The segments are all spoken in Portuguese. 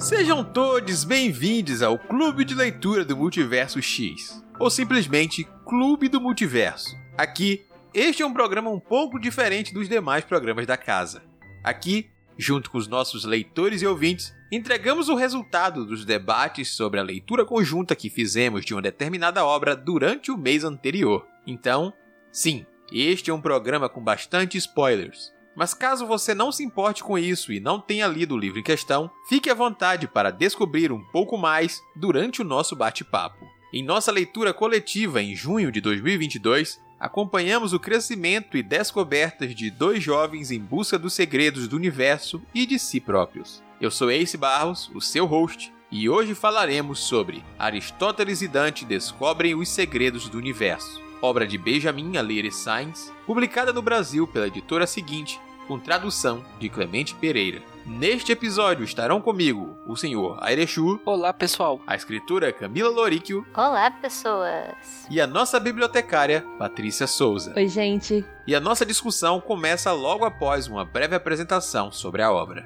Sejam todos bem-vindos ao Clube de Leitura do Multiverso X, ou simplesmente Clube do Multiverso. Aqui, este é um programa um pouco diferente dos demais programas da casa. Aqui, junto com os nossos leitores e ouvintes, entregamos o resultado dos debates sobre a leitura conjunta que fizemos de uma determinada obra durante o mês anterior. Então, sim, este é um programa com bastante spoilers. Mas caso você não se importe com isso e não tenha lido o livro em questão, fique à vontade para descobrir um pouco mais durante o nosso bate-papo. Em nossa leitura coletiva em junho de 2022, acompanhamos o crescimento e descobertas de dois jovens em busca dos segredos do universo e de si próprios. Eu sou Ace Barros, o seu host, e hoje falaremos sobre Aristóteles e Dante descobrem os segredos do universo, obra de Benjamin Alire Sainz, publicada no Brasil pela editora Seguinte, com tradução de Clemente Pereira. Neste episódio estarão comigo o senhor Airechu. Olá, pessoal. A escritora Camila Loríquio. Olá, pessoas. E a nossa bibliotecária Patrícia Souza. Oi, gente. E a nossa discussão começa logo após uma breve apresentação sobre a obra.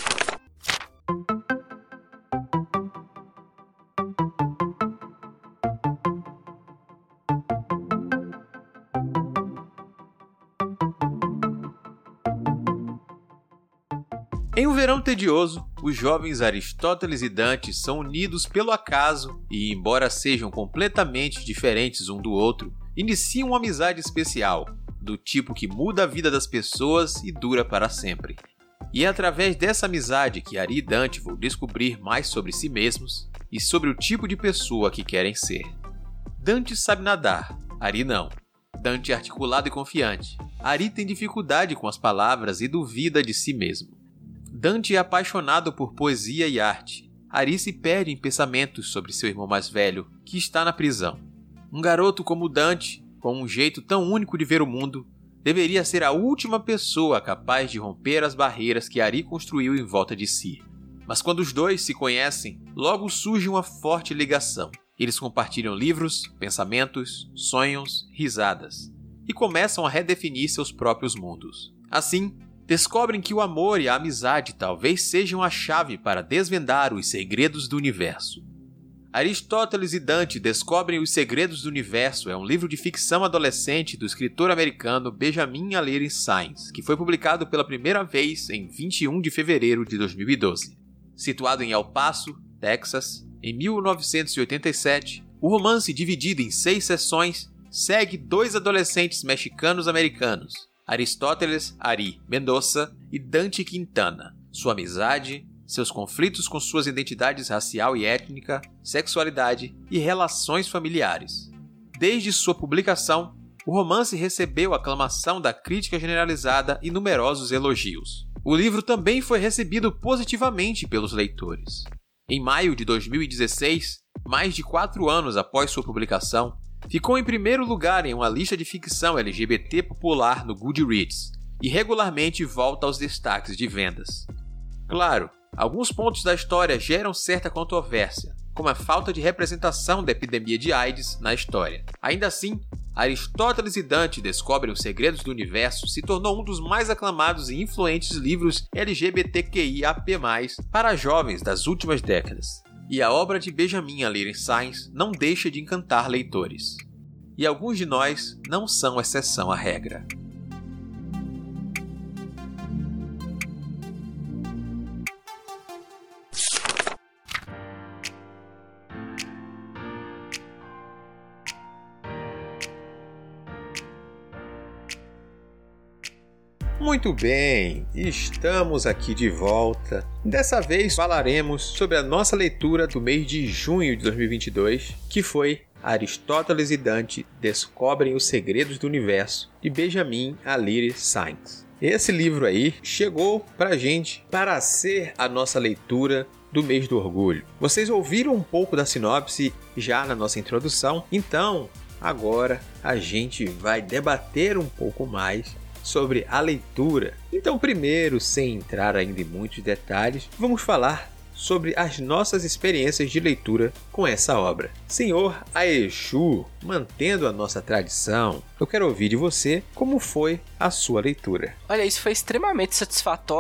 Em um verão tedioso, os jovens Aristóteles e Dante são unidos pelo acaso e, embora sejam completamente diferentes um do outro, iniciam uma amizade especial, do tipo que muda a vida das pessoas e dura para sempre. E é através dessa amizade que Ari e Dante vão descobrir mais sobre si mesmos e sobre o tipo de pessoa que querem ser. Dante sabe nadar, Ari não. Dante é articulado e confiante. Ari tem dificuldade com as palavras e duvida de si mesmo. Dante é apaixonado por poesia e arte. Ari se perde em pensamentos sobre seu irmão mais velho, que está na prisão. Um garoto como Dante, com um jeito tão único de ver o mundo, deveria ser a última pessoa capaz de romper as barreiras que Ari construiu em volta de si. Mas quando os dois se conhecem, logo surge uma forte ligação. Eles compartilham livros, pensamentos, sonhos, risadas, e começam a redefinir seus próprios mundos. Assim, descobrem que o amor e a amizade talvez sejam a chave para desvendar os segredos do universo. Aristóteles e Dante descobrem os segredos do universo é um livro de ficção adolescente do escritor americano Benjamin Alire Sainz, que foi publicado pela primeira vez em 21 de fevereiro de 2012. Situado em El Paso, Texas, em 1987, o romance, dividido em 6 seções, segue dois adolescentes mexicanos-americanos, Aristóteles Ari Mendoza e Dante Quintana, sua amizade, seus conflitos com suas identidades racial e étnica, sexualidade e relações familiares. Desde sua publicação, o romance recebeu aclamação da crítica generalizada e numerosos elogios. O livro também foi recebido positivamente pelos leitores. Em maio de 2016, mais de 4 anos após sua publicação, ficou em primeiro lugar em uma lista de ficção LGBT popular no Goodreads e regularmente volta aos destaques de vendas. Claro, alguns pontos da história geram certa controvérsia, como a falta de representação da epidemia de AIDS na história. Ainda assim, Aristóteles e Dante descobrem os segredos do universo se tornou um dos mais aclamados e influentes livros LGBTQIAP+, para jovens das últimas décadas. E a obra de Benjamin Alire Sainz não deixa de encantar leitores. E alguns de nós não são exceção à regra. Muito bem, estamos aqui de volta. Dessa vez falaremos sobre a nossa leitura do mês de junho de 2022, que foi Aristóteles e Dante descobrem os segredos do universo, de Benjamin Alire Sainz. Esse livro aí chegou pra gente para ser a nossa leitura do mês do orgulho. Vocês ouviram um pouco da sinopse já na nossa introdução, então agora a gente vai debater um pouco mais sobre a leitura. Então, primeiro, sem entrar ainda em muitos detalhes, vamos falar sobre as nossas experiências de leitura com essa obra. Senhor Aeshu, mantendo a nossa tradição, eu quero ouvir de você como foi a sua leitura. Olha, isso foi extremamente satisfatória.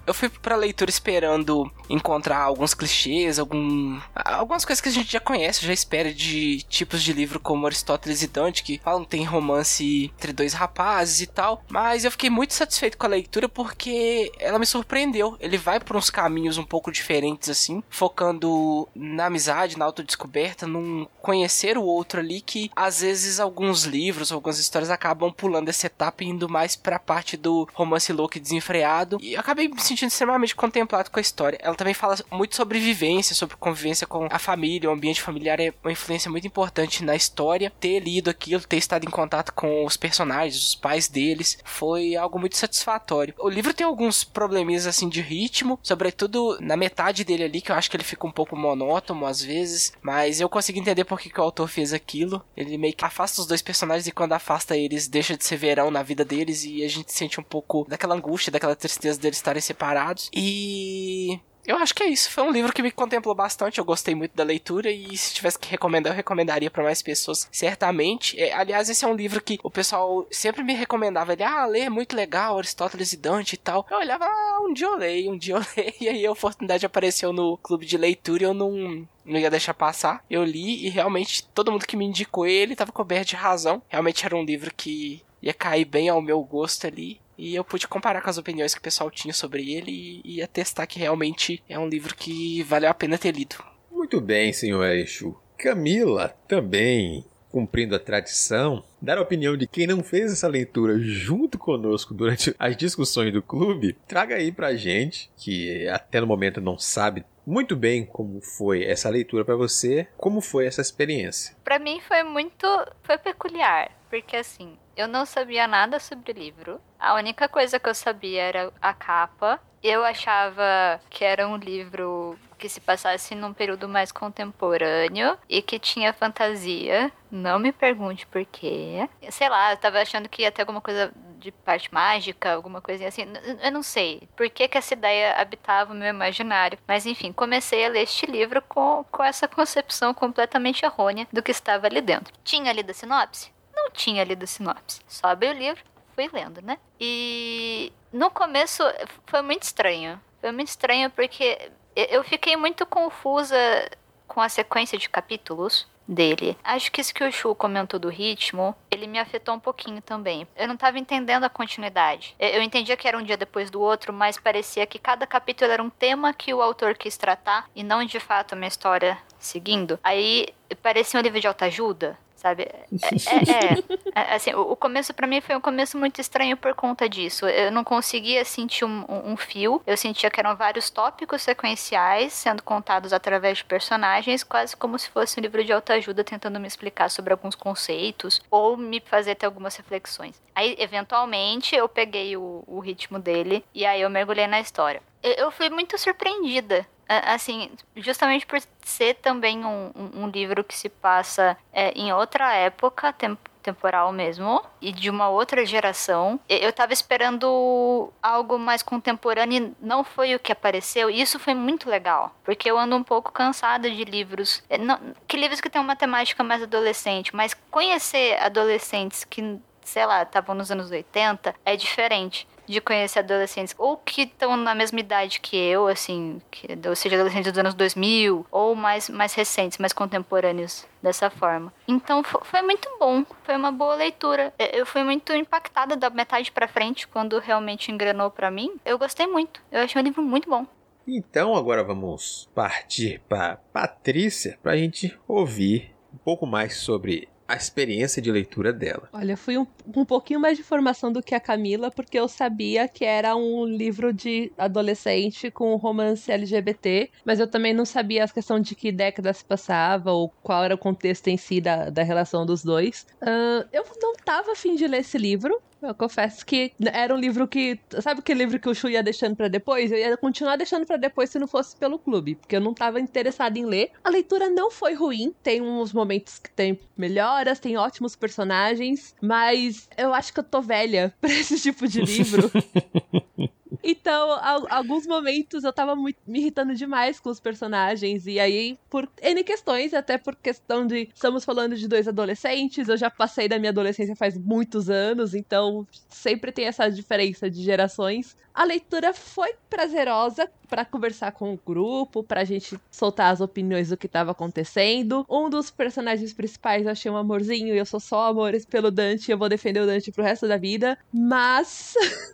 Eu fui pra leitura esperando encontrar alguns clichês, algumas coisas que a gente já conhece, já espera de tipos de livro como Aristóteles e Dante, que falam que tem romance entre dois rapazes e tal, mas eu fiquei muito satisfeito com a leitura porque ela me surpreendeu. Ele vai por uns caminhos um pouco diferentes assim, focando na amizade, na autodescoberta, num conhecer o outro ali, que às vezes alguns livros, algumas histórias acabam pulando essa etapa e indo mais pra parte do romance louco e desenfreado, e eu acabei me sentindo extremamente contemplado com a história. Ela também fala muito sobre vivência, sobre convivência com a família, o ambiente familiar é uma influência muito importante na história. Ter lido aquilo, ter estado em contato com os personagens, os pais deles, foi algo muito satisfatório. O livro tem alguns probleminhas assim de ritmo, sobretudo na metade dele ali, que eu acho que ele fica um pouco monótono às vezes, mas eu consigo entender por que o autor fez aquilo. Ele meio que afasta os dois personagens e quando afasta eles, deixa de ser verão na vida deles e a gente sente um pouco daquela angústia, daquela tristeza deles estarem separados. E eu acho que é isso. Foi um livro que me contemplou bastante. Eu gostei muito da leitura e se tivesse que recomendar, eu recomendaria pra mais pessoas, certamente. Aliás, esse é um livro que o pessoal sempre me recomendava. Ele, lê, é muito legal, Aristóteles e Dante e tal. Eu olhava, um dia eu leio. E aí a oportunidade apareceu no clube de leitura e eu não ia deixar passar. Eu li e realmente todo mundo que me indicou ele tava coberto de razão. Realmente era um livro que ia cair bem ao meu gosto ali. E eu pude comparar com as opiniões que o pessoal tinha sobre ele e atestar que realmente é um livro que valeu a pena ter lido. Muito bem, senhor Exu. Camila, também cumprindo a tradição, dar a opinião de quem não fez essa leitura junto conosco durante as discussões do clube, traga aí pra gente, que até no momento não sabe muito bem como foi essa leitura pra você, como foi essa experiência. Pra mim foi peculiar, porque assim, eu não sabia nada sobre o livro. A única coisa que eu sabia era a capa. Eu achava que era um livro que se passasse num período mais contemporâneo e que tinha fantasia. Não me pergunte por quê. Sei lá, eu tava achando que ia ter alguma coisa de parte mágica, alguma coisinha assim. Eu não sei por que essa ideia habitava o meu imaginário. Mas enfim, comecei a ler este livro com essa concepção completamente errônea do que estava ali dentro. Tinha lido a sinopse? Não tinha lido a sinopse. Só abri o livro, fui lendo, né? E no começo foi muito estranho. Foi muito estranho porque eu fiquei muito confusa com a sequência de capítulos dele. Acho que isso que o Shu comentou do ritmo, ele me afetou um pouquinho também. Eu não tava entendendo a continuidade. Eu entendia que era um dia depois do outro, mas parecia que cada capítulo era um tema que o autor quis tratar e não de fato uma história seguindo. Aí parecia um livro de autoajuda, sabe? Assim, o começo pra mim foi um começo muito estranho por conta disso. Eu não conseguia sentir um fio. Eu sentia que eram vários tópicos sequenciais sendo contados através de personagens, quase como se fosse um livro de autoajuda tentando me explicar sobre alguns conceitos ou me fazer ter algumas reflexões. Aí, eventualmente, eu peguei o ritmo dele e aí eu mergulhei na história. Eu fui muito surpreendida. Assim, justamente por ser também um livro que se passa em outra época temporal mesmo, e de uma outra geração. Eu tava esperando algo mais contemporâneo e não foi o que apareceu, e isso foi muito legal, porque eu ando um pouco cansada de livros, livros que tem uma temática mais adolescente, mas conhecer adolescentes que, sei lá, estavam nos anos 80, é diferente de conhecer adolescentes ou que estão na mesma idade que eu, assim, ou seja, adolescentes dos anos 2000, ou mais recentes, mais contemporâneos dessa forma. Então foi muito bom, foi uma boa leitura. Eu fui muito impactada da metade pra frente, quando realmente engrenou pra mim. Eu gostei muito, eu achei um livro muito bom. Então agora vamos partir para Patrícia, pra gente ouvir um pouco mais sobre a experiência de leitura dela. Olha, fui um pouquinho mais de informação do que a Camila, porque eu sabia que era um livro de adolescente com romance LGBT, mas eu também não sabia a questão de que década se passava ou qual era o contexto em si da relação dos dois. Eu não tava a fim de ler esse livro. Eu confesso que era um livro que... Sabe aquele livro que o Shu ia deixando pra depois? Eu ia continuar deixando pra depois se não fosse pelo clube, porque eu não tava interessada em ler. A leitura não foi ruim, tem uns momentos que tem melhoras, tem ótimos personagens, mas eu acho que eu tô velha pra esse tipo de livro. Então, alguns momentos eu tava me irritando demais com os personagens. E aí, por N questões, até por questão de... Estamos falando de 2 adolescentes. Eu já passei da minha adolescência faz muitos anos. Então, sempre tem essa diferença de gerações. A leitura foi prazerosa pra conversar com o grupo, pra gente soltar as opiniões do que tava acontecendo. Um dos personagens principais eu achei um amorzinho e eu sou só amores pelo Dante e eu vou defender o Dante pro resto da vida. Mas...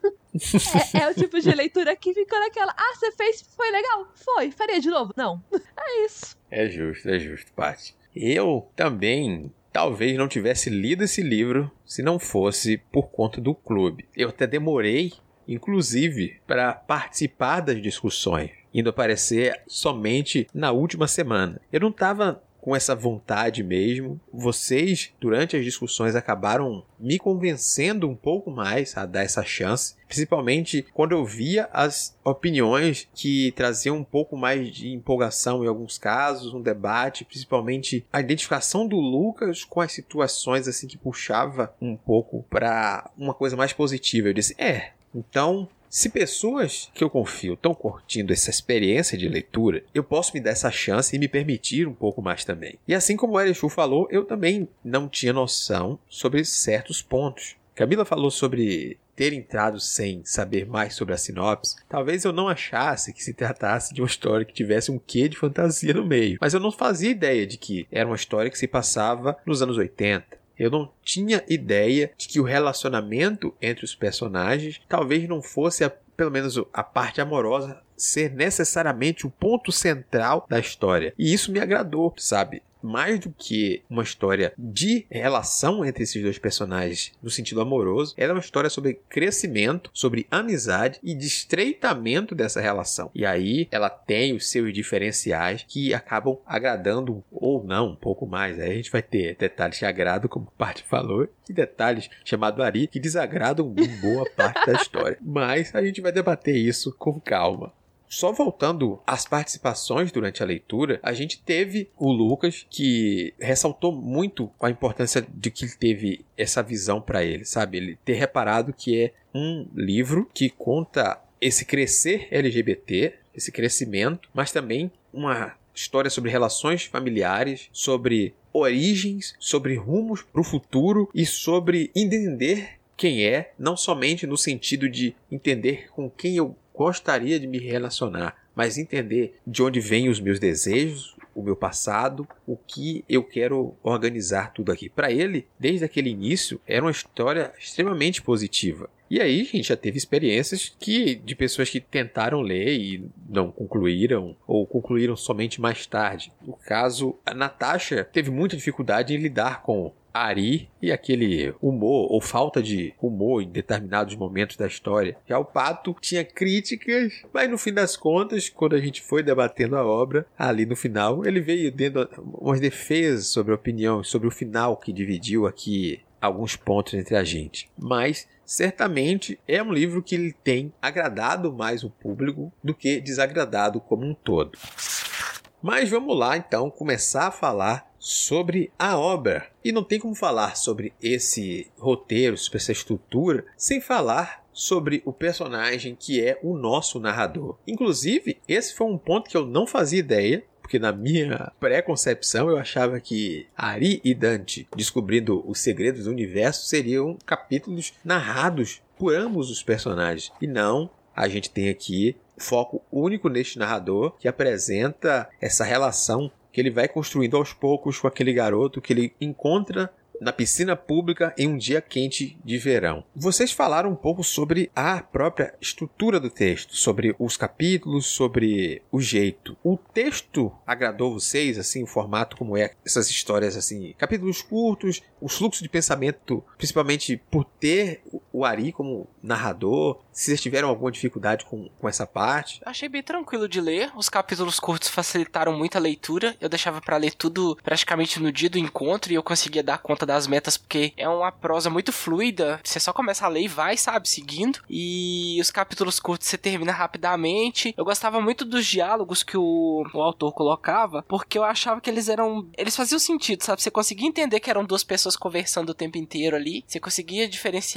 é o tipo de leitura que ficou naquela... você fez, foi legal? Foi. Faria de novo? Não. É isso. É justo, Paty. Eu também... Talvez não tivesse lido esse livro se não fosse por conta do clube. Eu até demorei, inclusive, para participar das discussões, indo aparecer somente na última semana. Eu não estava com essa vontade mesmo. Vocês, durante as discussões, acabaram me convencendo um pouco mais a dar essa chance, principalmente quando eu via as opiniões que traziam um pouco mais de empolgação em alguns casos, um debate, principalmente a identificação do Lucas com as situações assim que puxava um pouco para uma coisa mais positiva. Eu disse, então... Se pessoas que eu confio estão curtindo essa experiência de leitura, eu posso me dar essa chance e me permitir um pouco mais também. E assim como o Erechu falou, eu também não tinha noção sobre certos pontos. Camila falou sobre ter entrado sem saber mais sobre a sinopse. Talvez eu não achasse que se tratasse de uma história que tivesse um quê de fantasia no meio. Mas eu não fazia ideia de que era uma história que se passava nos anos 80. Eu não tinha ideia de que o relacionamento entre os personagens talvez não fosse, pelo menos a parte amorosa, ser necessariamente o ponto central da história. E isso me agradou, sabe? Mais do que uma história de relação entre esses dois personagens no sentido amoroso, ela é uma história sobre crescimento, sobre amizade e de estreitamento dessa relação. E aí ela tem os seus diferenciais que acabam agradando ou não um pouco mais. Aí a gente vai ter detalhes que agradam, como o Paty falou, e detalhes chamados Ari que desagradam em boa parte da história. Mas a gente vai debater isso com calma. Só voltando às participações durante a leitura, a gente teve o Lucas, que ressaltou muito a importância de que ele teve essa visão para ele, sabe? Ele ter reparado que é um livro que conta esse crescer LGBT, esse crescimento, mas também uma história sobre relações familiares, sobre origens, sobre rumos para o futuro e sobre entender quem é, não somente no sentido de entender com quem eu gostaria de me relacionar, mas entender de onde vêm os meus desejos, o meu passado, o que eu quero organizar tudo aqui. Para ele, desde aquele início, era uma história extremamente positiva. E aí a gente já teve experiências de pessoas que tentaram ler e não concluíram, ou concluíram somente mais tarde. No caso, a Natasha teve muita dificuldade em lidar com Ari e aquele humor ou falta de humor em determinados momentos da história. Já o Pato tinha críticas, mas no fim das contas, quando a gente foi debatendo a obra, ali no final, ele veio dando umas defesas sobre a opinião, sobre o final que dividiu aqui alguns pontos entre a gente. Mas certamente é um livro que ele tem agradado mais o público do que desagradado como um todo. Mas vamos lá então começar a falar sobre a obra. E não tem como falar sobre esse roteiro, sobre essa estrutura, sem falar sobre o personagem que é o nosso narrador. Inclusive, esse foi um ponto que eu não fazia ideia, porque na minha pré-concepção eu achava que Ari e Dante descobrindo os segredos do universo seriam capítulos narrados por ambos os personagens. E não, a gente tem aqui foco único neste narrador que apresenta essa relação que ele vai construindo aos poucos com aquele garoto que ele encontra na piscina pública em um dia quente de verão. Vocês falaram um pouco sobre a própria estrutura do texto, sobre os capítulos, sobre o jeito. O texto agradou vocês, assim, o formato como é, essas histórias assim, capítulos curtos, o fluxo de pensamento, principalmente por ter o Ari como narrador, se vocês tiveram alguma dificuldade com essa parte? Achei bem tranquilo de ler, os capítulos curtos facilitaram muito a leitura, eu deixava pra ler tudo praticamente no dia do encontro e eu conseguia dar conta das metas, porque é uma prosa muito fluida, você só começa a ler e vai, sabe, seguindo, e os capítulos curtos você termina rapidamente. Eu gostava muito dos diálogos que o autor colocava, porque eu achava que eles faziam sentido, sabe, você conseguia entender que eram duas pessoas conversando o tempo inteiro ali, você conseguia diferenciar as vozes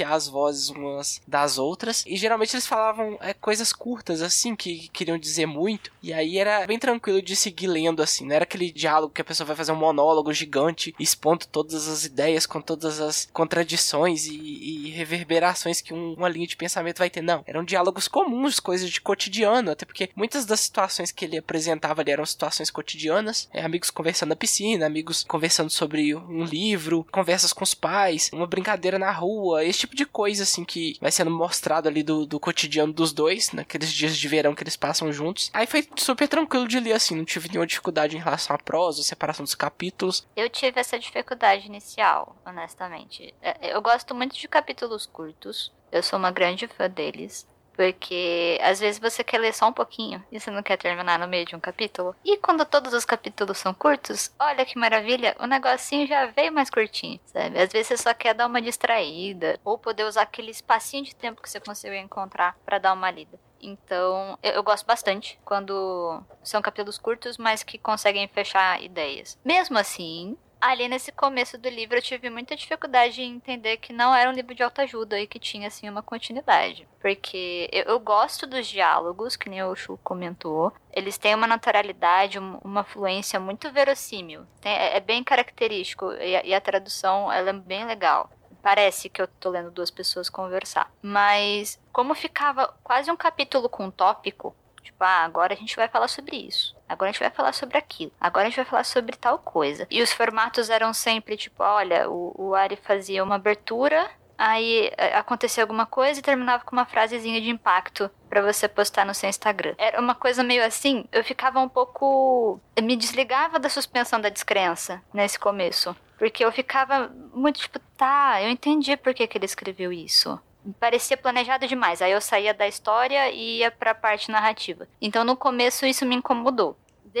vozes umas das outras. E geralmente eles falavam coisas curtas, assim, que queriam dizer muito. E aí era bem tranquilo de seguir lendo, assim. Não era aquele diálogo que a pessoa vai fazer um monólogo gigante, expondo todas as ideias com todas as contradições e reverberações que uma linha de pensamento vai ter. Não, eram diálogos comuns, coisas de cotidiano, até porque muitas das situações que ele apresentava ali eram situações cotidianas, amigos conversando na piscina, amigos conversando sobre um livro, conversas com os pais, uma brincadeira na rua, esse tipo de coisa, assim, que vai sendo mostrado ali do cotidiano dos dois, naqueles dias de verão que eles passam juntos. Aí foi super tranquilo de ler, assim, não tive nenhuma dificuldade em relação à prosa, separação dos capítulos. Eu tive essa dificuldade inicial, honestamente. Eu gosto muito de capítulos curtos, eu sou uma grande fã deles. Porque às vezes você quer ler só um pouquinho e você não quer terminar no meio de um capítulo. E quando todos os capítulos são curtos, olha que maravilha, o negocinho já veio mais curtinho, sabe? Às vezes você só quer dar uma distraída ou poder usar aquele espacinho de tempo que você conseguiu encontrar pra dar uma lida. Então, eu gosto bastante quando são capítulos curtos, mas que conseguem fechar ideias. Mesmo assim, ali nesse começo do livro eu tive muita dificuldade em entender que não era um livro de autoajuda e que tinha, assim, uma continuidade. Porque eu gosto dos diálogos, que nem o Chu comentou. Eles têm uma naturalidade, uma fluência muito verossímil. É bem característico e a tradução ela é bem legal. Parece que eu tô lendo duas pessoas conversar. Mas como ficava quase um capítulo com um tópico, tipo, agora a gente vai falar sobre isso. Agora a gente vai falar sobre aquilo. Agora a gente vai falar sobre tal coisa. E os formatos eram sempre, tipo, olha, o Ari fazia uma abertura, aí acontecia alguma coisa e terminava com uma frasezinha de impacto pra você postar no seu Instagram. Era uma coisa meio assim, eu ficava um pouco... Eu me desligava da suspensão da descrença nesse começo. Porque eu ficava muito tipo, tá, eu entendi por que ele escreveu isso. Parecia planejado demais. Aí eu saía da história e ia pra parte narrativa. Então no começo isso me incomodou.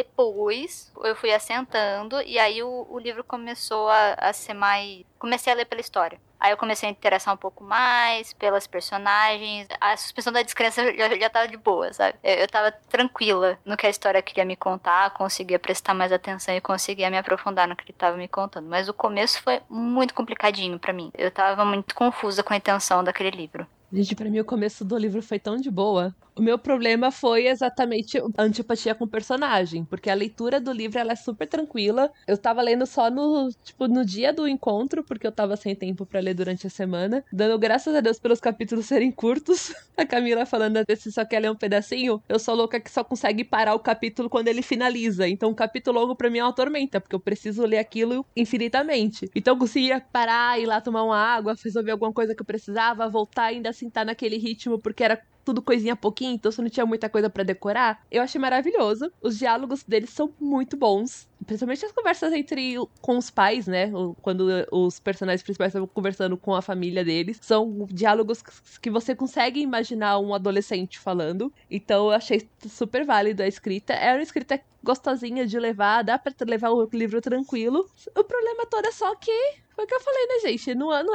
Depois eu fui assentando e aí o livro começou a ser mais... Comecei a ler pela história. Aí eu comecei a interessar um pouco mais pelas personagens. A suspensão da descrença já tava de boa, sabe? Eu tava tranquila no que a história queria me contar, conseguia prestar mais atenção e conseguia me aprofundar no que ele tava me contando. Mas o começo foi muito complicadinho pra mim. Eu tava muito confusa com a intenção daquele livro. Gente, pra mim o começo do livro foi tão de boa. O meu problema foi exatamente a antipatia com o personagem, porque a leitura do livro ela é super tranquila. Eu tava lendo só no dia do encontro, porque eu tava sem tempo pra ler durante a semana, dando graças a Deus pelos capítulos serem curtos. A Camila falando se só quer ler um pedacinho, eu sou louca que só consegue parar o capítulo quando ele finaliza. Então, um capítulo longo pra mim é uma tormenta, porque eu preciso ler aquilo infinitamente. Então, eu conseguia parar, ir lá tomar uma água, resolver alguma coisa que eu precisava, voltar ainda assim tá naquele ritmo, porque era tudo coisinha pouquinho, então você não tinha muita coisa pra decorar. Eu achei maravilhoso. Os diálogos deles são muito bons. Principalmente as conversas com os pais, né? Quando os personagens principais estavam conversando com a família deles. São diálogos que você consegue imaginar um adolescente falando. Então eu achei super válido a escrita. É uma escrita gostosinha de levar, dá pra levar o livro tranquilo. O problema todo é só que... Foi o que eu falei, né, gente?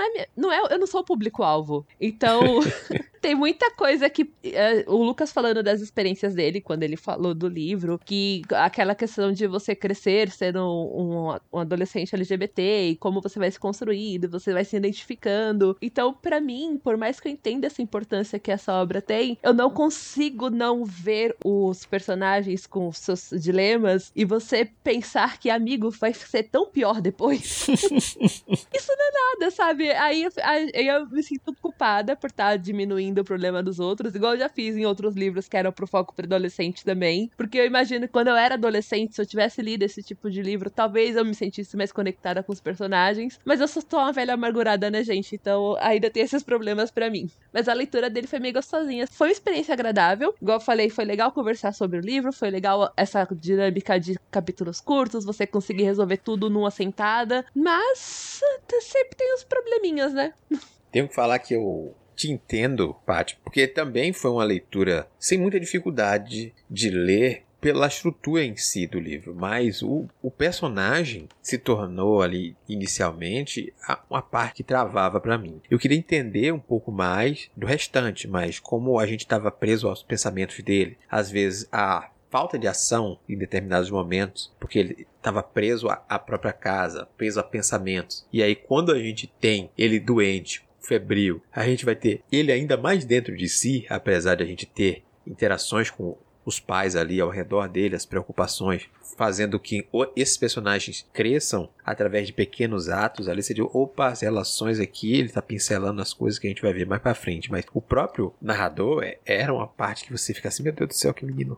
Eu não sou o público-alvo. Então, tem muita coisa que... o Lucas falando das experiências dele, quando ele falou do livro, que aquela questão de você crescer sendo um adolescente LGBT, e como você vai se construindo, você vai se identificando. Então, pra mim, por mais que eu entenda essa importância que essa obra tem, eu não consigo não ver os personagens com seus dilemas e você pensar que amigo vai ser tão pior depois. Isso não é nada, sabe? Aí eu me sinto culpada por estar diminuindo o problema dos outros, igual eu já fiz em outros livros que eram pro foco para adolescente também. Porque eu imagino que quando eu era adolescente, se eu tivesse lido esse tipo de livro, talvez eu me sentisse mais conectada com os personagens. Mas eu só tô uma velha amargurada, né, gente? Então ainda tem esses problemas pra mim. Mas a leitura dele foi meio gostosinha. Foi uma experiência agradável. Igual eu falei, foi legal conversar sobre o livro, foi legal essa dinâmica de capítulos curtos, você conseguir resolver tudo numa sentada. Mas sempre tem uns probleminhas, né? Tenho que falar que eu te entendo, Paty, porque também foi uma leitura sem muita dificuldade de ler pela estrutura em si do livro, mas o personagem se tornou ali inicialmente uma parte que travava para mim. Eu queria entender um pouco mais do restante, mas como a gente estava preso aos pensamentos dele, às vezes a falta de ação em determinados momentos, porque ele estava preso à própria casa, preso a pensamentos. E aí quando a gente tem ele doente, febril. A gente vai ter ele ainda mais dentro de si, apesar de a gente ter interações com os pais ali ao redor dele, as preocupações, fazendo que esses personagens cresçam através de pequenos atos ali. Você diz, opa, as relações aqui, ele tá pincelando as coisas que a gente vai ver mais pra frente. Mas o próprio narrador era uma parte que você fica assim, meu Deus do céu, que menino.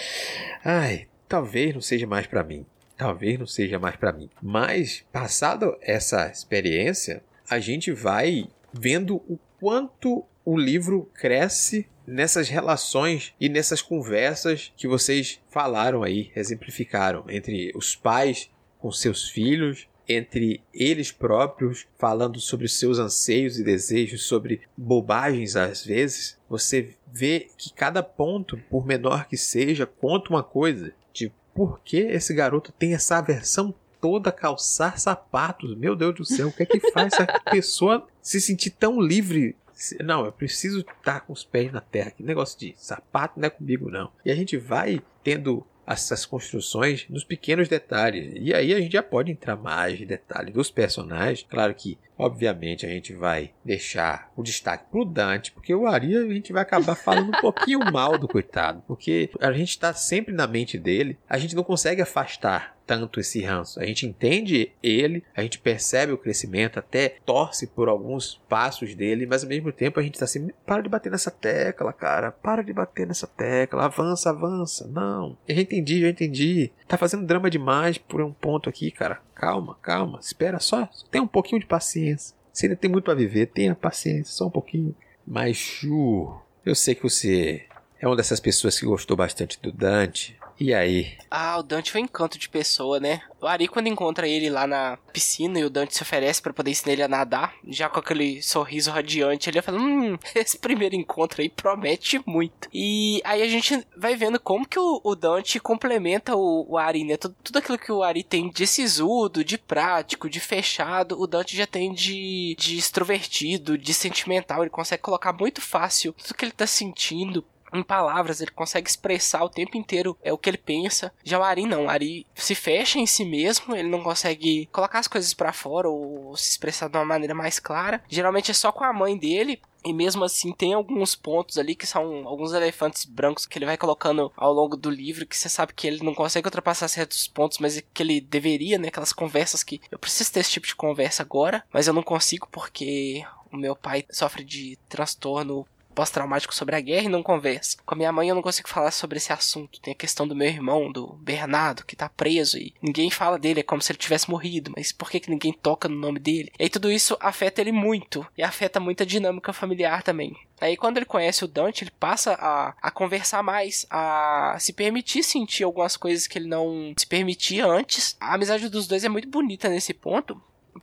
Ai, talvez não seja mais pra mim. Talvez não seja mais pra mim. Mas, passado essa experiência, a gente vai vendo o quanto o livro cresce nessas relações e nessas conversas que vocês falaram aí, exemplificaram, entre os pais com seus filhos, entre eles próprios, falando sobre os seus anseios e desejos, sobre bobagens às vezes. Você vê que cada ponto, por menor que seja, conta uma coisa de por que esse garoto tem essa aversão toda a calçar sapatos. Meu Deus do céu, o que é que faz essa pessoa se sentir tão livre? Não, eu preciso estar com os pés na terra. Que negócio de sapato não é comigo, não. E a gente vai tendo essas construções nos pequenos detalhes. E aí a gente já pode entrar mais em detalhes dos personagens. Claro que, obviamente, a gente vai deixar o destaque pro Dante, porque o Ari a gente vai acabar falando um pouquinho mal do coitado. Porque a gente está sempre na mente dele. A gente não consegue afastar tanto esse ranço. A gente entende ele, a gente percebe o crescimento, até torce por alguns passos dele, mas ao mesmo tempo a gente tá assim, para de bater nessa tecla, cara, para de bater nessa tecla, avança, avança, não, eu já entendi, tá fazendo drama demais por um ponto aqui, cara, calma, espera só tem um pouquinho de paciência, você ainda tem muito pra viver, tenha paciência, só um pouquinho. Mas Chu, eu sei que você é uma dessas pessoas que gostou bastante do Dante. E aí? Ah, o Dante foi um encanto de pessoa, né? O Ari, quando encontra ele lá na piscina e o Dante se oferece pra poder ensinar ele a nadar, já com aquele sorriso radiante, ele fala, esse primeiro encontro aí promete muito. E aí a gente vai vendo como que o Dante complementa o Ari, né? Tudo aquilo que o Ari tem de sisudo, de prático, de fechado, o Dante já tem de extrovertido, de sentimental. Ele consegue colocar muito fácil tudo que ele tá sentindo em palavras, ele consegue expressar o tempo inteiro o que ele pensa. Já o Ari não, o Ari se fecha em si mesmo, ele não consegue colocar as coisas pra fora ou se expressar de uma maneira mais clara. Geralmente é só com a mãe dele, e mesmo assim tem alguns pontos ali que são alguns elefantes brancos que ele vai colocando ao longo do livro, que você sabe que ele não consegue ultrapassar certos pontos, mas que ele deveria, né? Aquelas conversas que eu preciso ter esse tipo de conversa agora, mas eu não consigo porque o meu pai sofre de transtorno pós-traumático sobre a guerra e não conversa. Com a minha mãe eu não consigo falar sobre esse assunto. Tem a questão do meu irmão, do Bernardo, que tá preso e ninguém fala dele, é como se ele tivesse morrido, mas por que ninguém toca no nome dele? E aí tudo isso afeta ele muito, e afeta muito a dinâmica familiar também. Aí quando ele conhece o Dante, ele passa a conversar mais, a se permitir sentir algumas coisas que ele não se permitia antes. A amizade dos dois é muito bonita nesse ponto,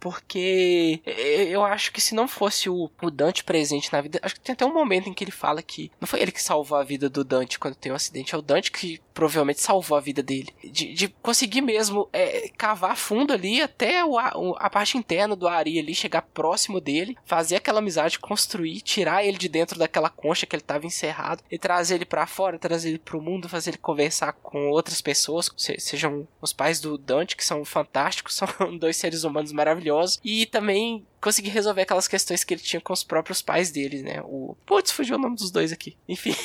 porque eu acho que se não fosse o Dante presente na vida, acho que tem até um momento em que ele fala que não foi ele que salvou a vida do Dante quando tem um acidente, é o Dante que provavelmente salvou a vida dele, de conseguir mesmo cavar fundo ali até a parte interna do Ari ali, chegar próximo dele, fazer aquela amizade, construir, tirar ele de dentro daquela concha que ele estava encerrado e trazer ele pra fora, trazer ele pro mundo, fazer ele conversar com outras pessoas, sejam os pais do Dante, que são fantásticos, são dois seres humanos maravilhosos, e também conseguir resolver aquelas questões que ele tinha com os próprios pais dele, né? Fugiu o nome dos dois aqui. Enfim.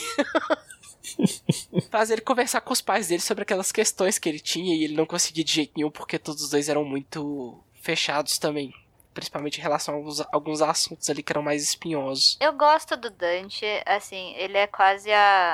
Fazer ele conversar com os pais dele sobre aquelas questões que ele tinha e ele não conseguia de jeito nenhum porque todos os dois eram muito fechados também. Principalmente em relação a alguns assuntos ali que eram mais espinhosos. Eu gosto do Dante, assim, ele é quase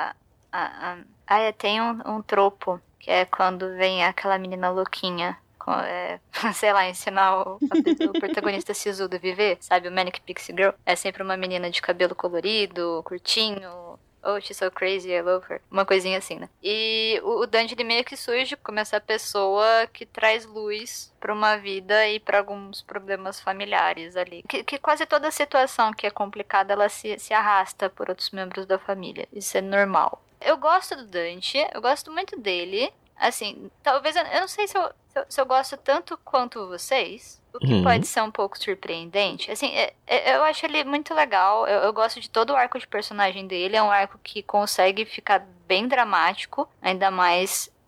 tem um tropo, que é quando vem aquela menina louquinha, sei lá, ensinar o protagonista sisudo a viver, sabe? O Manic Pixie Girl. É sempre uma menina de cabelo colorido, curtinho. Oh, she's so crazy, I love her. Uma coisinha assim, né? E o Dante, ele meio que surge como essa pessoa que traz luz pra uma vida e pra alguns problemas familiares ali. Que quase toda situação que é complicada, ela se arrasta por outros membros da família. Isso é normal. Eu gosto do Dante, eu gosto muito dele. Assim, talvez, eu não sei se eu gosto tanto quanto vocês, o que pode ser um pouco surpreendente. Assim, eu acho ele muito legal, eu gosto de todo o arco de personagem dele, é um arco que consegue ficar bem dramático, ainda mais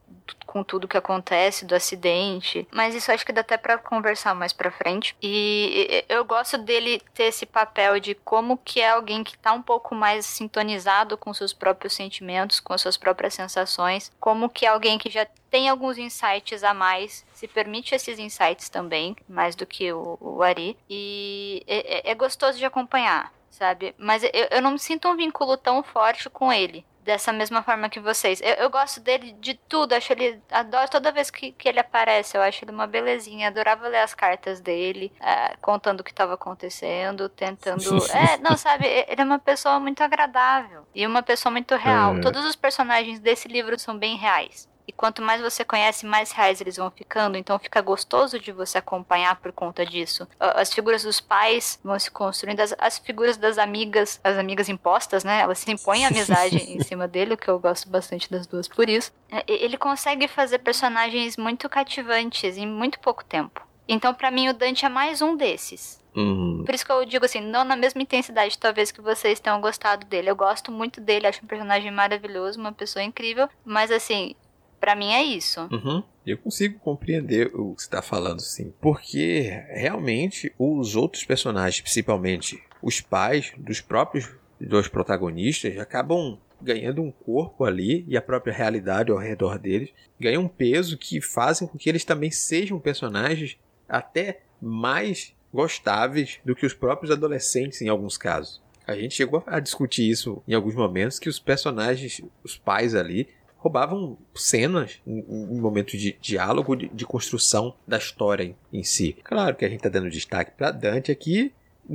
com tudo que acontece, do acidente. Mas isso acho que dá até pra conversar mais pra frente. E eu gosto dele ter esse papel de como que é alguém que tá um pouco mais sintonizado com seus próprios sentimentos, com as suas próprias sensações. Como que é alguém que já tem alguns insights a mais, se permite esses insights também, mais do que o Ari. E é gostoso de acompanhar, sabe? Mas eu não me sinto um vínculo tão forte com ele. Dessa mesma forma que vocês. Eu gosto dele de tudo, adoro toda vez que ele aparece, eu acho ele uma belezinha, adorava ler as cartas dele, contando o que estava acontecendo, tentando... não, sabe, ele é uma pessoa muito agradável, e uma pessoa muito real. Todos os personagens desse livro são bem reais. E quanto mais você conhece, mais reais eles vão ficando. Então fica gostoso de você acompanhar por conta disso. As figuras dos pais vão se construindo. As figuras das amigas, as amigas impostas, né? Elas se impõem a amizade em cima dele, o que eu gosto bastante das duas por isso. Ele consegue fazer personagens muito cativantes em muito pouco tempo. Então pra mim o Dante é mais um desses. Por isso que eu digo assim, não na mesma intensidade talvez que vocês tenham gostado dele. Eu gosto muito dele, acho um personagem maravilhoso, uma pessoa incrível. Mas assim... Pra mim é isso. Eu consigo compreender o que você está falando, sim. Porque, realmente, os outros personagens, principalmente os pais dos próprios dois protagonistas, acabam ganhando um corpo ali e a própria realidade ao redor deles ganha um peso que fazem com que eles também sejam personagens até mais gostáveis do que os próprios adolescentes em alguns casos. A gente chegou a discutir isso em alguns momentos, que os personagens, os pais ali, roubavam cenas em momentos de diálogo, de construção da história em si. Claro que a gente está dando destaque para Dante aqui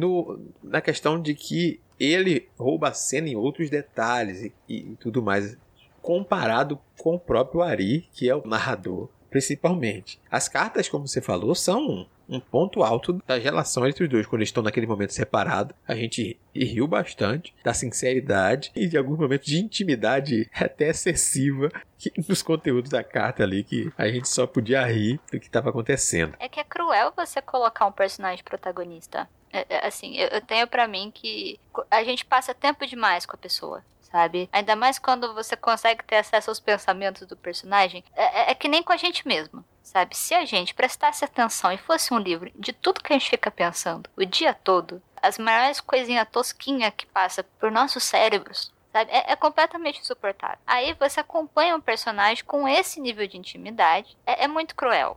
na questão de que ele rouba a cena em outros detalhes e tudo mais, comparado com o próprio Ari, que é o narrador, principalmente. As cartas, como você falou, são um ponto alto da relação entre os dois. Quando eles estão naquele momento separado, a gente riu bastante da sinceridade e de alguns momentos de intimidade até excessiva nos conteúdos da carta ali, que a gente só podia rir do que estava acontecendo. É que é cruel você colocar um personagem protagonista. Assim, eu tenho pra mim que a gente passa tempo demais com a pessoa, sabe? Ainda mais quando você consegue ter acesso aos pensamentos do personagem. É que nem com a gente mesmo, sabe? Se a gente prestasse atenção e fosse um livro de tudo que a gente fica pensando o dia todo, as maiores coisinhas tosquinhas que passa por nossos cérebros, sabe? É completamente insuportável. Aí você acompanha um personagem com esse nível de intimidade. É muito cruel.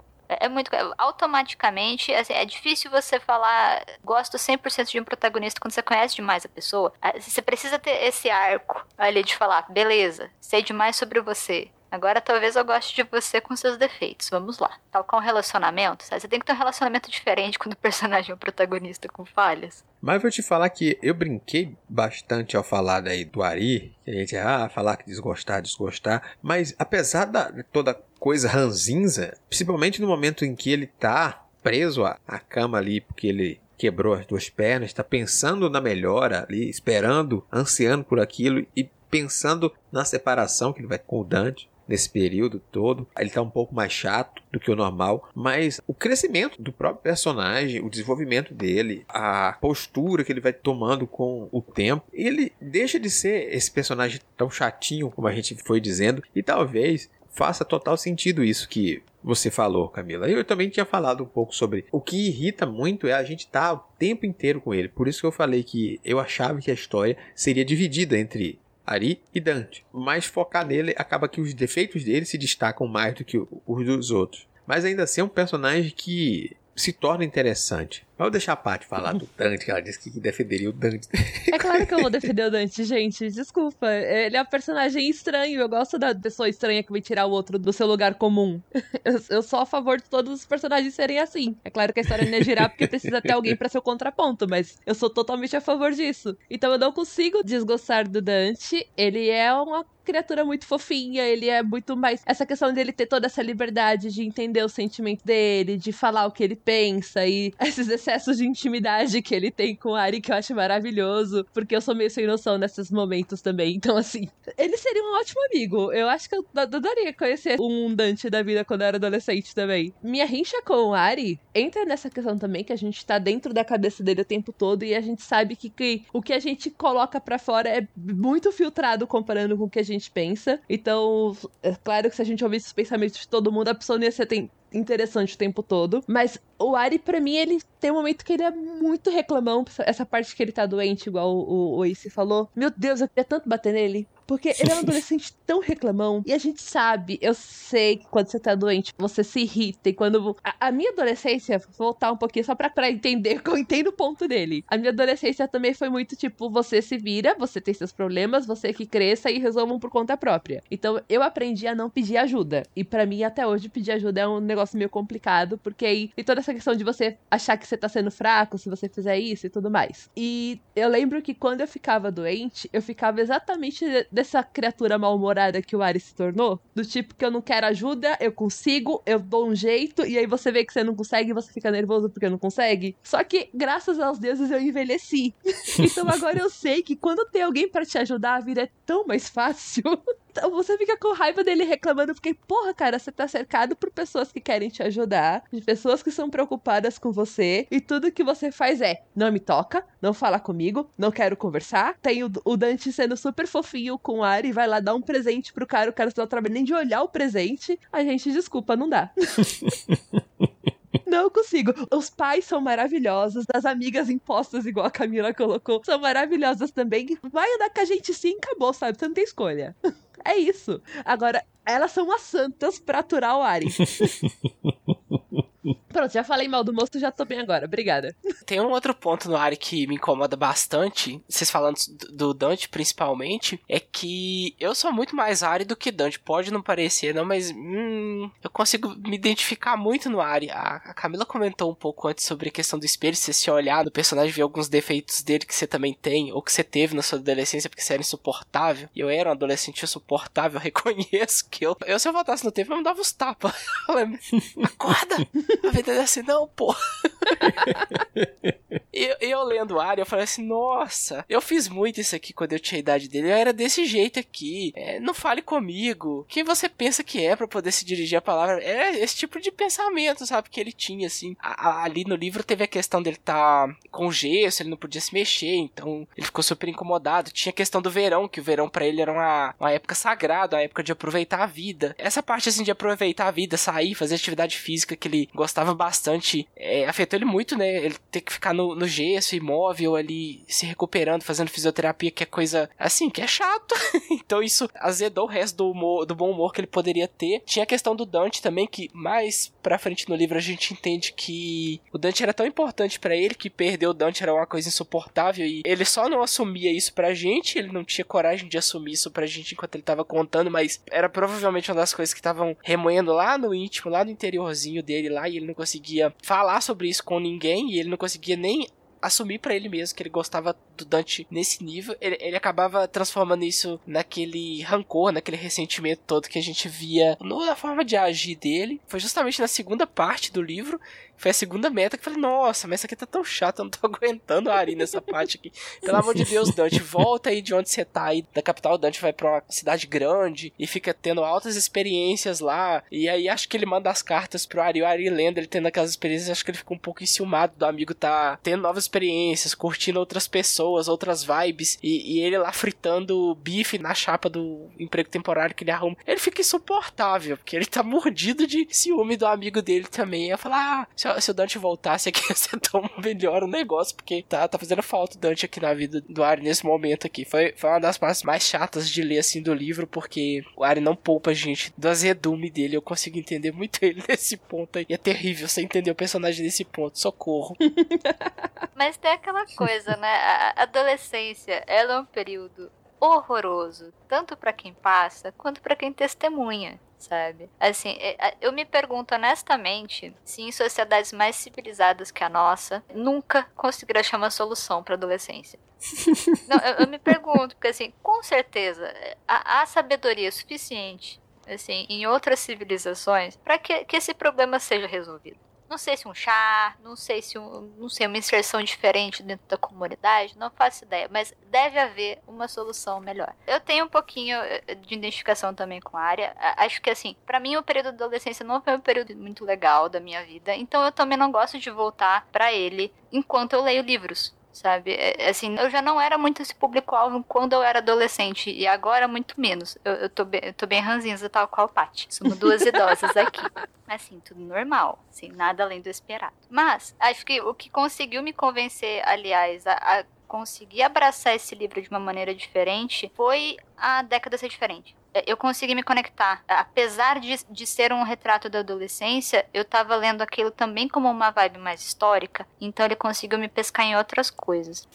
Automaticamente, assim, é difícil você falar gosto 100% de um protagonista quando você conhece demais a pessoa. Você precisa ter esse arco ali de falar, beleza, sei demais sobre você. Agora talvez eu goste de você com seus defeitos, vamos lá. Tal com um relacionamento, sabe? Você tem que ter um relacionamento diferente quando o personagem é um protagonista com falhas. Mas vou te falar que eu brinquei bastante ao falar daí do Ari, que a gente falar que desgostar, mas apesar da toda coisa ranzinza, principalmente no momento em que ele tá preso à cama ali, porque ele quebrou as duas pernas, tá pensando na melhora ali, esperando, ansiando por aquilo e pensando na separação que ele vai com o Dante nesse período todo. Ele tá um pouco mais chato do que o normal, mas o crescimento do próprio personagem, o desenvolvimento dele, a postura que ele vai tomando com o tempo, ele deixa de ser esse personagem tão chatinho como a gente foi dizendo, e talvez faça total sentido isso que você falou, Camila. Eu também tinha falado um pouco sobre o que irrita muito é a gente estar o tempo inteiro com ele. Por isso que eu falei que eu achava que a história seria dividida entre Ari e Dante, mas focar nele acaba que os defeitos dele se destacam mais do que os dos outros. Mas ainda assim é um personagem que se torna interessante. Vou deixar a Paty falar do Dante, que ela disse que defenderia o Dante. É claro que eu vou defender o Dante, gente. Desculpa. Ele é um personagem estranho. Eu gosto da pessoa estranha que vai tirar o outro do seu lugar comum. Eu sou a favor de todos os personagens serem assim. É claro que a história não é girar porque precisa ter alguém pra ser o contraponto, mas eu sou totalmente a favor disso. Então eu não consigo desgostar do Dante. Ele é uma criatura muito fofinha, ele é muito mais... Essa questão dele ter toda essa liberdade de entender o sentimento dele, de falar o que ele pensa e esses excessos de intimidade que ele tem com o Ari, que eu acho maravilhoso, porque eu sou meio sem noção nesses momentos também. Então, assim, ele seria um ótimo amigo. Eu acho que eu adoraria conhecer um Dante da vida quando eu era adolescente também. Minha rincha com o Ari entra nessa questão também, que a gente tá dentro da cabeça dele o tempo todo e a gente sabe que o que a gente coloca pra fora é muito filtrado comparando com o que a gente gente pensa. Então, é claro que se a gente ouvisse os pensamentos de todo mundo, a pessoa não ia ser interessante o tempo todo. Mas o Ari, pra mim, ele tem um momento que ele é muito reclamão. Essa parte que ele tá doente, igual o Ace falou. Meu Deus, eu queria tanto bater nele. Porque ele é um adolescente tão reclamão. E a gente sabe, eu sei que quando você tá doente, você se irrita. E quando... A minha adolescência, vou voltar um pouquinho só pra entender, que eu entendo o ponto dele. A minha adolescência também foi muito tipo, você se vira, você tem seus problemas, você que cresça e resolvam por conta própria. Então, eu aprendi a não pedir ajuda. E pra mim, até hoje, pedir ajuda é um negócio meio complicado. Porque aí tem toda essa questão de você achar que você tá sendo fraco se você fizer isso e tudo mais. E eu lembro que quando eu ficava doente, eu ficava exatamente dessa criatura mal-humorada que o Ari se tornou, do tipo que eu não quero ajuda, eu consigo, eu dou um jeito, e aí você vê que você não consegue e você fica nervoso porque não consegue. Só que, graças aos deuses, eu envelheci. Então agora eu sei que quando tem alguém pra te ajudar, a vida é tão mais fácil. Então você fica com raiva dele reclamando, porque, porra, cara, você tá cercado por pessoas que querem te ajudar, de pessoas que são preocupadas com você, e tudo que você faz é, não me toca, não fala comigo, não quero conversar. Tem o Dante sendo super fofinho com o Ari, vai lá dar um presente pro cara, o cara não dá o trabalho nem de olhar o presente. A gente, desculpa, não dá. Não consigo. Os pais são maravilhosos, as amigas impostas, igual a Camila colocou, são maravilhosas também. Vai andar com a gente sim, acabou, sabe? Você não tem escolha. É isso. Agora, elas são as santas pra aturar o Ari. Pronto, já falei mal do moço, já tô bem agora. Obrigada. Tem um outro ponto no Ari que me incomoda bastante, vocês falando do Dante principalmente, é que eu sou muito mais Ari do que Dante. Pode não parecer, não, mas eu consigo me identificar muito no Ari. A Camila comentou um pouco antes sobre a questão do espelho, se você olhar no personagem ver alguns defeitos dele que você também tem, ou que você teve na sua adolescência porque você era insuportável. E eu era um adolescente insuportável, eu reconheço que eu se eu voltasse no tempo, eu me dava os tapas. Acorda! A vida é assim, não, pô. Eu lendo o Ari, eu falei assim, nossa, eu fiz muito isso aqui quando eu tinha a idade dele, eu era desse jeito aqui, não fale comigo, quem você pensa que é pra poder se dirigir a palavra, é esse tipo de pensamento, sabe, que ele tinha, assim, ali no livro teve a questão dele tá com gesso, ele não podia se mexer, então ele ficou super incomodado, tinha a questão do verão, que o verão pra ele era uma época sagrada, uma época de aproveitar a vida, essa parte, assim, de aproveitar a vida, sair, fazer atividade física que ele gostava bastante, afetou ele muito, né, ele ter que ficar no gesso, imóvel ali, se recuperando, fazendo fisioterapia, que é coisa, assim, que é chato. Então isso azedou o resto do bom humor que ele poderia ter. Tinha a questão do Dante também, que mais pra frente no livro a gente entende que o Dante era tão importante pra ele, que perder o Dante era uma coisa insuportável, e ele só não assumia isso pra gente, ele não tinha coragem de assumir isso pra gente enquanto ele tava contando, mas era provavelmente uma das coisas que estavam remoendo lá no íntimo, lá no interiorzinho dele lá, e ele não conseguia falar sobre isso com ninguém, e ele não conseguia nem assumir pra ele mesmo que ele gostava do Dante nesse nível. Ele acabava transformando isso naquele rancor, naquele ressentimento todo que a gente via na forma de agir dele. Foi justamente na segunda parte do livro, foi a segunda meta que eu falei, nossa, mas isso aqui tá tão chato, eu não tô aguentando a Ari nessa parte aqui. Pelo amor de Deus, Dante, volta aí de onde você tá aí, da capital. Dante vai pra uma cidade grande e fica tendo altas experiências lá, e aí acho que ele manda as cartas pro Ari, o Ari lendo, ele tendo aquelas experiências, acho que ele fica um pouco enciumado do amigo tá tendo novas experiências, curtindo outras pessoas, outras vibes, e ele lá fritando bife na chapa do emprego temporário que ele arruma. Ele fica insuportável, porque ele tá mordido de ciúme do amigo dele também. Eu falo, se o Dante voltasse aqui ia ser tão melhor o negócio, porque tá fazendo falta o Dante aqui na vida do Ari nesse momento aqui. Foi uma das partes mais chatas de ler assim do livro, porque o Ari não poupa a gente do azedume dele. Eu consigo entender muito ele nesse ponto aí. E é terrível você entender o personagem nesse ponto. Socorro. Mas tem aquela coisa, né? A adolescência, ela é um período horroroso, tanto pra quem passa, quanto pra quem testemunha, sabe? Assim, eu me pergunto honestamente se em sociedades mais civilizadas que a nossa, nunca conseguirá achar uma solução pra adolescência. Não, eu me pergunto, porque assim, com certeza, há sabedoria suficiente, assim, em outras civilizações, pra que esse problema seja resolvido. Não sei se um chá, não sei uma inserção diferente dentro da comunidade, não faço ideia, mas deve haver uma solução melhor. Eu tenho um pouquinho de identificação também com a área, acho que assim, pra mim o período da adolescência não foi um período muito legal da minha vida, então eu também não gosto de voltar pra ele enquanto eu leio livros, sabe? Assim, eu já não era muito esse público-alvo quando eu era adolescente, e agora muito menos. Eu tô bem ranzinza, tal qual Paty. Somos duas idosas aqui. Assim, tudo normal, assim, nada além do esperado. Mas, acho que o que conseguiu me convencer, aliás, a conseguir abraçar esse livro de uma maneira diferente foi a década ser diferente. Eu consegui me conectar. Apesar de ser um retrato da adolescência, eu tava lendo aquilo também como uma vibe mais histórica, então ele conseguiu me pescar em outras coisas.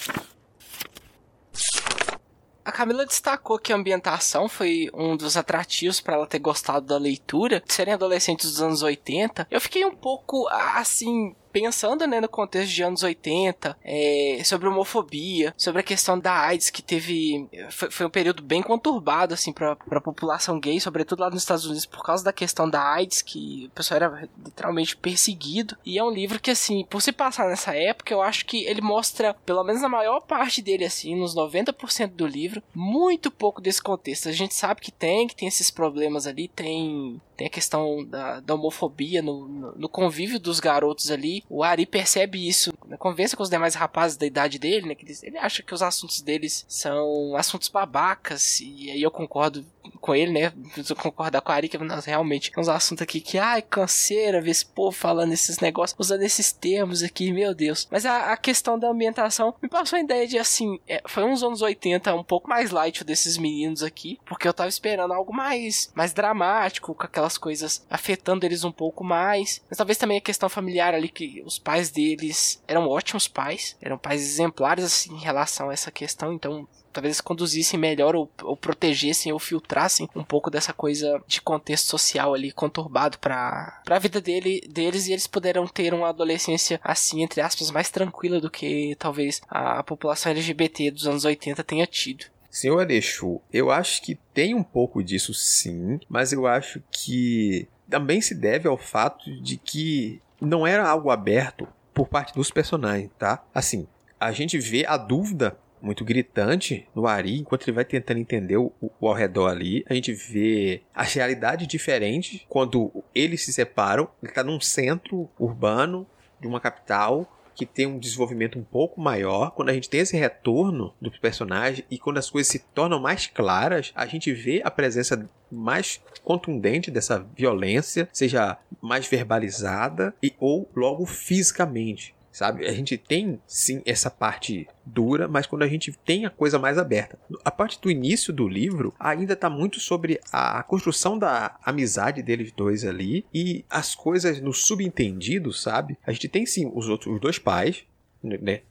A Camila destacou que a ambientação foi um dos atrativos para ela ter gostado da leitura, de serem adolescentes dos anos 80. Eu fiquei um pouco, assim, pensando, né, no contexto de anos 80, sobre homofobia, sobre a questão da AIDS, que teve... Foi um período bem conturbado, assim, pra população gay, sobretudo lá nos Estados Unidos, por causa da questão da AIDS, que o pessoal era literalmente perseguido. E é um livro que, assim, por se passar nessa época, eu acho que ele mostra, pelo menos na maior parte dele, assim, nos 90% do livro, muito pouco desse contexto. A gente sabe que tem esses problemas ali, tem a questão da homofobia no convívio dos garotos ali. O Ari percebe isso na conversa com os demais rapazes da idade dele, né? Que ele acha que os assuntos deles são assuntos babacas, e aí eu concordo com ele, né? Eu concordar com a Ari, que realmente é uns assuntos aqui que, canseira, ver esse povo falando esses negócios, usando esses termos aqui, meu Deus. Mas a questão da ambientação me passou a ideia de, assim, foi uns anos 80 um pouco mais light desses meninos aqui, porque eu tava esperando algo mais dramático, com aquelas coisas afetando eles um pouco mais, mas talvez também a questão familiar ali, que os pais deles eram ótimos pais, eram pais exemplares, assim, em relação a essa questão, então talvez eles conduzissem melhor ou protegessem ou filtrassem um pouco dessa coisa de contexto social ali conturbado pra vida deles, e eles puderam ter uma adolescência, assim, entre aspas, mais tranquila do que talvez a população LGBT dos anos 80 tenha tido. Senhor Alexu, eu acho que tem um pouco disso sim, mas eu acho que também se deve ao fato de que não era algo aberto por parte dos personagens, tá? Assim, a gente vê a dúvida muito gritante no Ari, enquanto ele vai tentando entender o ao redor ali. A gente vê as realidades diferentes quando eles se separam. Ele está num centro urbano de uma capital que tem um desenvolvimento um pouco maior. Quando a gente tem esse retorno do personagem e quando as coisas se tornam mais claras, a gente vê a presença mais contundente dessa violência, seja mais verbalizada ou logo fisicamente. Sabe? A gente tem, sim, essa parte dura, mas quando a gente tem a coisa mais aberta. A parte do início do livro ainda está muito sobre a construção da amizade deles dois ali e as coisas no subentendido, sabe? A gente tem, sim, os dois pais, né?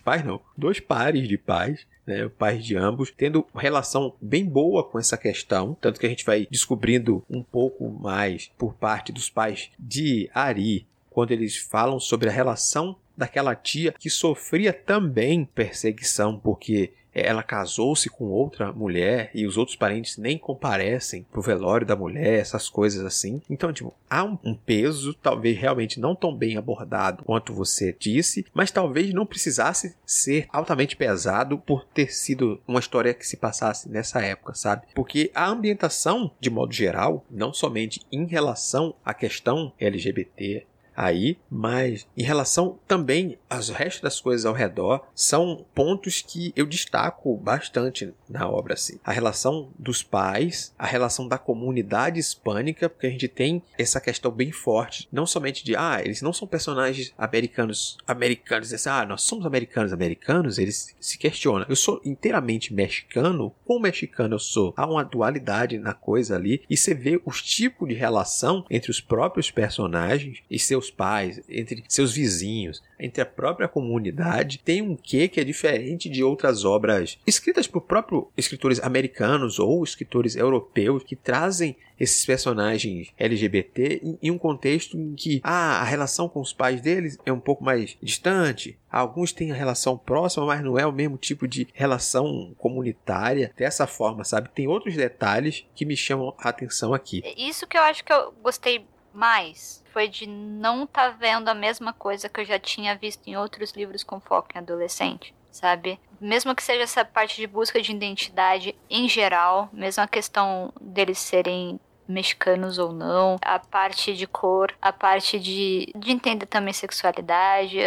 Dois pares de pais, né? Pais de ambos, tendo relação bem boa com essa questão, tanto que a gente vai descobrindo um pouco mais por parte dos pais de Ari, quando eles falam sobre a relação daquela tia que sofria também perseguição porque ela casou-se com outra mulher e os outros parentes nem comparecem pro velório da mulher, essas coisas assim. Então, tipo, há um peso, talvez realmente não tão bem abordado quanto você disse, mas talvez não precisasse ser altamente pesado por ter sido uma história que se passasse nessa época, sabe? Porque a ambientação, de modo geral, não somente em relação à questão LGBT, aí, mas em relação também aos restos das coisas ao redor, são pontos que eu destaco bastante na obra, assim. A relação dos pais, a relação da comunidade hispânica, porque a gente tem essa questão bem forte, não somente de, eles não são personagens americanos, assim, nós somos americanos, eles se questionam. Eu sou inteiramente mexicano, como mexicano eu sou? Há uma dualidade na coisa ali, e você vê os tipos de relação entre os próprios personagens e seus pais, entre seus vizinhos, entre a própria comunidade, tem um quê que é diferente de outras obras escritas por próprios escritores americanos ou escritores europeus que trazem esses personagens LGBT em um contexto em que a relação com os pais deles é um pouco mais distante. Alguns têm a relação próxima, mas não é o mesmo tipo de relação comunitária. Dessa forma, sabe? Tem outros detalhes que me chamam a atenção aqui. Isso que eu acho que eu gostei mais foi de não estar vendo a mesma coisa que eu já tinha visto em outros livros com foco em adolescente, sabe? Mesmo que seja essa parte de busca de identidade em geral, mesmo a questão deles serem mexicanos ou não, a parte de cor, a parte de entender também sexualidade,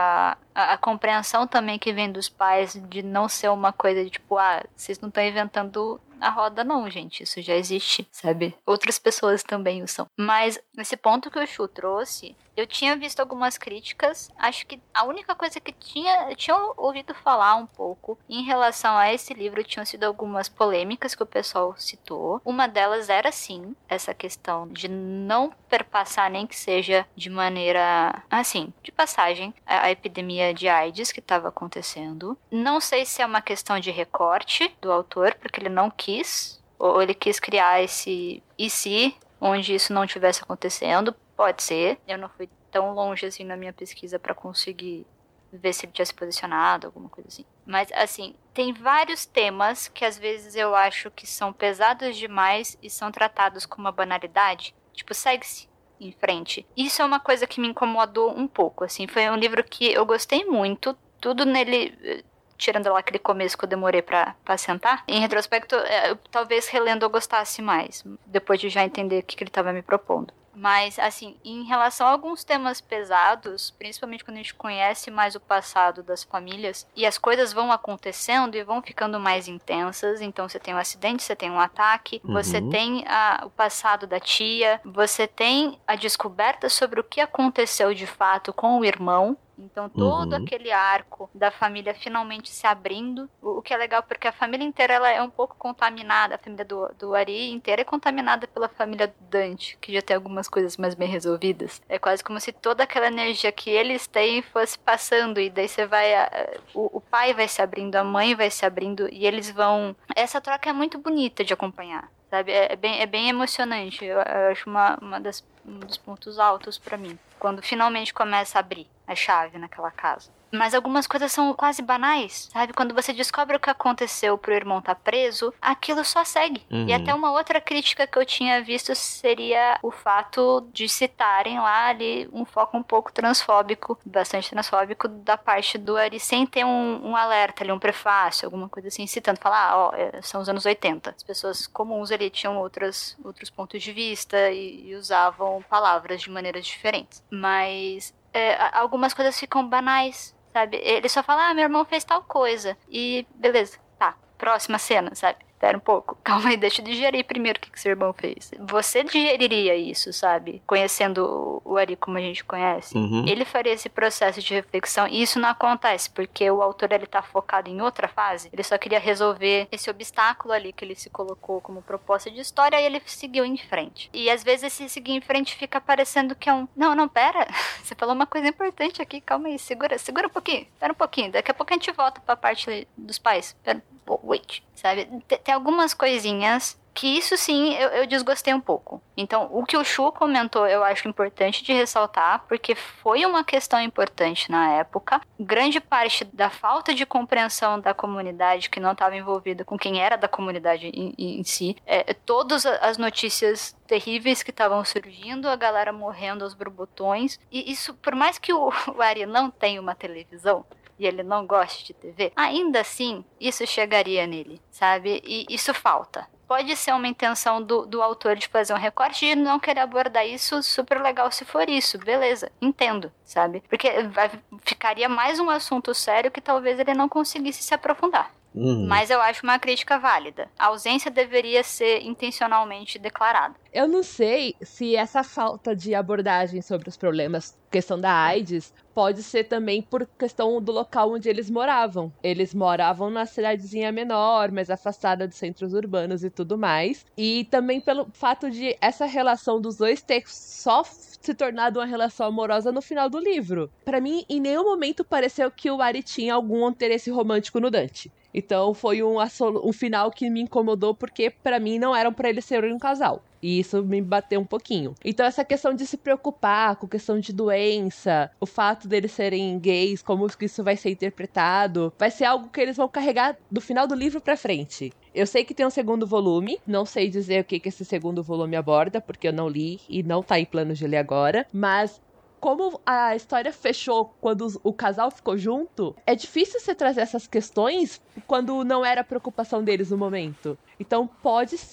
a compreensão também que vem dos pais de não ser uma coisa de tipo, vocês não estão inventando a roda não, gente, isso já existe, sabe? Outras pessoas também o são. Mas nesse ponto que o Shu trouxe, eu tinha visto algumas críticas, acho que a única coisa que eu tinha ouvido falar um pouco em relação a esse livro tinham sido algumas polêmicas que o pessoal citou. Uma delas era, sim, essa questão de não perpassar, nem que seja de maneira, assim, de passagem, a epidemia de AIDS que estava acontecendo. Não sei se é uma questão de recorte do autor, porque ele não quis, ou ele quis criar esse e se, onde isso não estivesse acontecendo. Pode ser, eu não fui tão longe assim na minha pesquisa para conseguir ver se ele tinha se posicionado, alguma coisa assim. Mas, assim, tem vários temas que às vezes eu acho que são pesados demais e são tratados com uma banalidade. Tipo, segue-se em frente. Isso é uma coisa que me incomodou um pouco, assim. Foi um livro que eu gostei muito, tudo nele... Tirando lá aquele começo que eu demorei pra sentar. Em retrospecto, talvez relendo eu gostasse mais. Depois de já entender o que ele estava me propondo. Mas, assim, em relação a alguns temas pesados, principalmente quando a gente conhece mais o passado das famílias, e as coisas vão acontecendo e vão ficando mais intensas, então você tem um acidente, você tem um ataque, você tem o passado da tia, você tem a descoberta sobre o que aconteceu de fato com o irmão. Então todo aquele arco da família finalmente se abrindo, o que é legal porque a família inteira ela é um pouco contaminada, a família do Ari inteira é contaminada pela família do Dante, que já tem algumas coisas mais bem resolvidas. É quase como se toda aquela energia que eles têm fosse passando, e daí você vai, o pai vai se abrindo, a mãe vai se abrindo, e eles vão... Essa troca é muito bonita de acompanhar, sabe? É bem emocionante, eu acho um dos pontos altos pra mim, quando finalmente começa a abrir a chave naquela casa. Mas algumas coisas são quase banais, sabe? Quando você descobre o que aconteceu pro irmão estar preso, aquilo só segue. E até uma outra crítica que eu tinha visto seria o fato de citarem lá ali um foco um pouco transfóbico, bastante transfóbico, da parte do Ari, sem ter um alerta ali, um prefácio, alguma coisa assim, citando, falar, são os anos 80. As pessoas comuns ali tinham outros pontos de vista e usavam palavras de maneiras diferentes. Mas algumas coisas ficam banais, sabe? Ele só fala, meu irmão fez tal coisa. E beleza, tá. Próxima cena, sabe? Espera um pouco. Calma aí, deixa eu digerir primeiro o que seu irmão fez. Você digeriria isso, sabe? Conhecendo o Ari como a gente conhece. Ele faria esse processo de reflexão. E isso não acontece, porque o autor ele tá focado em outra fase. Ele só queria resolver esse obstáculo ali que ele se colocou como proposta de história, e ele seguiu em frente. E às vezes esse seguir em frente fica parecendo que é um... Não, pera. Você falou uma coisa importante aqui. Calma aí, segura um pouquinho. Espera um pouquinho. Daqui a pouco a gente volta pra parte dos pais. Wait, sabe? Tem algumas coisinhas que isso sim eu desgostei um pouco. Então, o que o Shu comentou eu acho importante de ressaltar, porque foi uma questão importante na época. Grande parte da falta de compreensão da comunidade que não estava envolvida com quem era da comunidade em si, todas as notícias terríveis que estavam surgindo, a galera morrendo aos borbotões, e isso, por mais que o Ari não tenha uma televisão, e ele não gosta de TV, ainda assim, isso chegaria nele, sabe? E isso falta. Pode ser uma intenção do autor de fazer um recorte e não querer abordar isso, super legal se for isso, beleza, entendo, sabe? Porque ficaria mais um assunto sério que talvez ele não conseguisse se aprofundar. Mas eu acho uma crítica válida. A ausência deveria ser intencionalmente declarada. Eu não sei se essa falta de abordagem sobre os problemas, questão da AIDS, pode ser também por questão do local onde eles moravam. Eles moravam na cidadezinha menor, mais afastada dos centros urbanos e tudo mais. E também pelo fato de essa relação dos dois ter só se tornado uma relação amorosa no final do livro. Pra mim, em nenhum momento pareceu que o Ari tinha algum interesse romântico no Dante. Então foi um final que me incomodou, porque pra mim não eram pra eles serem um casal. E isso me bateu um pouquinho. Então essa questão de se preocupar com questão de doença, o fato deles serem gays, como que isso vai ser interpretado, vai ser algo que eles vão carregar do final do livro pra frente. Eu sei que tem um segundo volume, não sei dizer o que esse segundo volume aborda, porque eu não li e não tá em planos de ler agora, mas como a história fechou quando o casal ficou junto, é difícil você trazer essas questões quando não era a preocupação deles no momento. Então pode ser,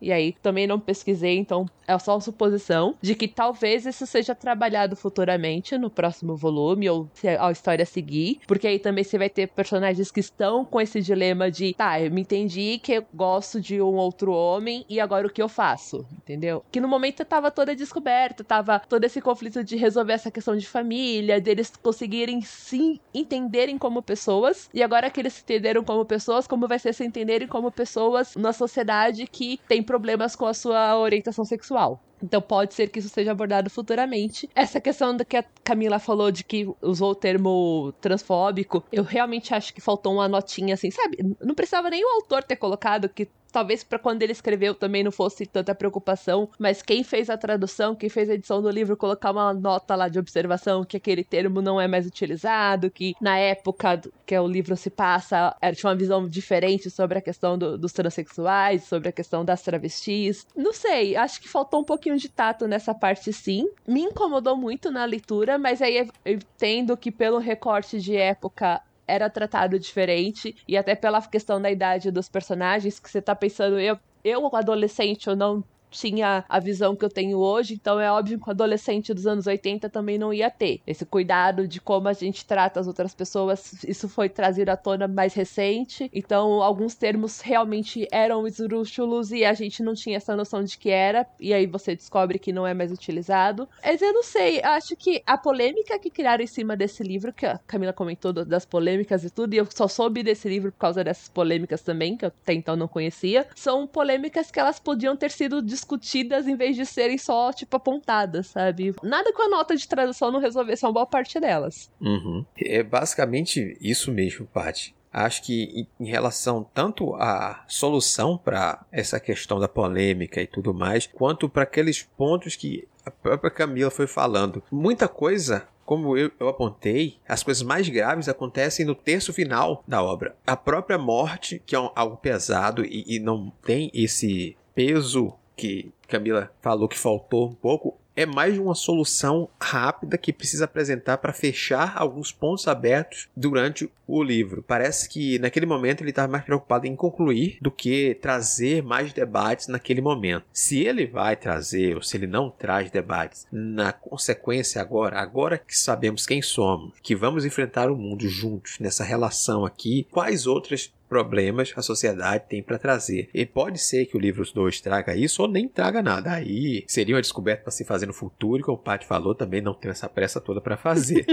e aí também não pesquisei, então é só uma suposição, de que talvez isso seja trabalhado futuramente no próximo volume, ou se a história seguir, porque aí também você vai ter personagens que estão com esse dilema de, tá, eu me entendi que eu gosto de um outro homem, e agora o que eu faço? Entendeu? Que no momento tava toda descoberta, tava todo esse conflito de resolver essa questão de família, deles conseguirem se entenderem como pessoas, e agora que eles se entenderam como pessoas, como vai ser se entenderem como pessoas na sociedade que tem problemas com a sua orientação sexual. Então pode ser que isso seja abordado futuramente. Essa questão do que a Camila falou de que usou o termo transfóbico, eu realmente acho que faltou uma notinha assim, sabe? Não precisava nem o autor ter colocado, que talvez para quando ele escreveu também não fosse tanta preocupação, mas quem fez a tradução, quem fez a edição do livro, colocar uma nota lá de observação que aquele termo não é mais utilizado, que na época que o livro se passa, tinha uma visão diferente sobre a questão dos transexuais, sobre a questão das travestis. Não sei, acho que faltou um pouquinho de tato nessa parte, sim. Me incomodou muito na leitura, mas aí eu entendo que pelo recorte de época era tratado diferente, e até pela questão da idade dos personagens, que você tá pensando, eu adolescente, eu não tinha a visão que eu tenho hoje, então é óbvio que o adolescente dos anos 80 também não ia ter esse cuidado de como a gente trata as outras pessoas. Isso foi trazido à tona mais recente, então alguns termos realmente eram esdrúxulos e a gente não tinha essa noção de que era, e aí você descobre que não é mais utilizado. Mas eu não sei, acho que a polêmica que criaram em cima desse livro, que a Camila comentou das polêmicas e tudo, e eu só soube desse livro por causa dessas polêmicas também, que eu até então não conhecia, são polêmicas que elas podiam ter sido discutidas em vez de serem só, tipo, apontadas, sabe? Nada com a nota de tradução não resolvesse uma boa parte delas. É basicamente isso mesmo, Paty. Acho que em relação tanto à solução para essa questão da polêmica e tudo mais, quanto para aqueles pontos que a própria Camila foi falando. Muita coisa, como eu apontei, as coisas mais graves acontecem no terço final da obra. A própria morte, que é algo pesado e não tem esse peso que Camila falou que faltou um pouco, é mais uma solução rápida que precisa apresentar para fechar alguns pontos abertos durante o livro. Parece que naquele momento ele estava mais preocupado em concluir do que trazer mais debates naquele momento. Se ele vai trazer ou se ele não traz debates na consequência agora que sabemos quem somos, que vamos enfrentar o mundo juntos nessa relação aqui, quais outras problemas a sociedade tem para trazer. E pode ser que o livro 2 traga isso ou nem traga nada. Aí seria uma descoberta para se fazer no futuro, como o Paty falou, também não tenho essa pressa toda para fazer.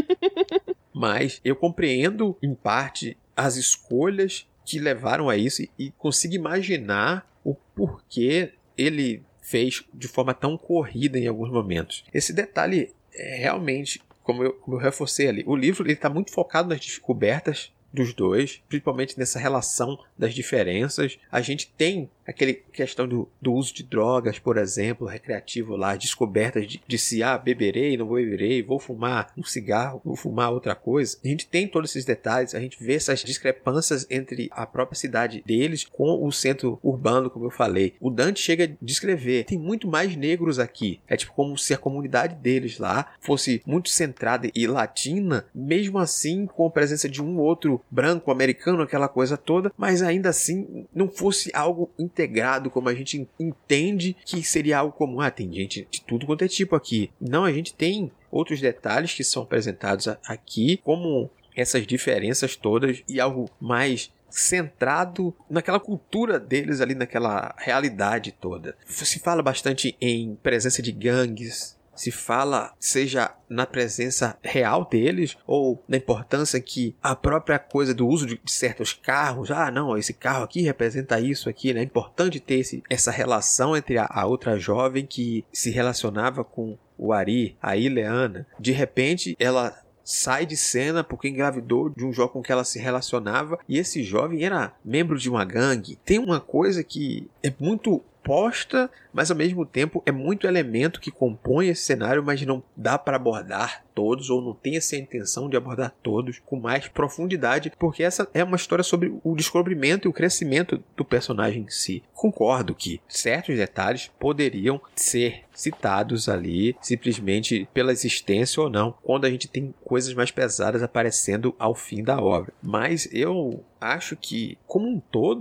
Mas eu compreendo, em parte, as escolhas que levaram a isso e consigo imaginar o porquê ele fez de forma tão corrida em alguns momentos. Esse detalhe é realmente, como eu reforcei ali, o livro está muito focado nas descobertas dos dois, principalmente nessa relação das diferenças. A gente tem aquela questão do uso de drogas, por exemplo, recreativo lá, descobertas de se, beberei, não beberei, vou fumar um cigarro, vou fumar outra coisa. A gente tem todos esses detalhes, a gente vê essas discrepâncias entre a própria cidade deles com o centro urbano, como eu falei. O Dante chega a descrever, tem muito mais negros aqui. É tipo como se a comunidade deles lá fosse muito centrada e latina, mesmo assim com a presença de um outro branco, americano, aquela coisa toda, mas ainda assim não fosse algo integrado como a gente entende que seria algo comum. Tem gente de tudo quanto é tipo aqui. Não, a gente tem outros detalhes que são apresentados aqui, como essas diferenças todas e algo mais centrado naquela cultura deles ali, naquela realidade toda. Se fala bastante em presença de gangues, se fala, seja na presença real deles ou na importância que a própria coisa do uso de certos carros, não, esse carro aqui representa isso aqui, né? É importante ter essa relação entre a outra jovem que se relacionava com o Ari, a Ileana. De repente, ela sai de cena porque engravidou de um jovem com que ela se relacionava e esse jovem era membro de uma gangue. Tem uma coisa que é muito posta, mas ao mesmo tempo é muito elemento que compõe esse cenário, mas não dá para abordar todos, ou não tem essa intenção de abordar todos com mais profundidade, porque essa é uma história sobre o descobrimento e o crescimento do personagem em si. Concordo que certos detalhes poderiam ser citados ali, simplesmente pela existência ou não, quando a gente tem coisas mais pesadas aparecendo ao fim da obra. Mas eu acho que, como um todo,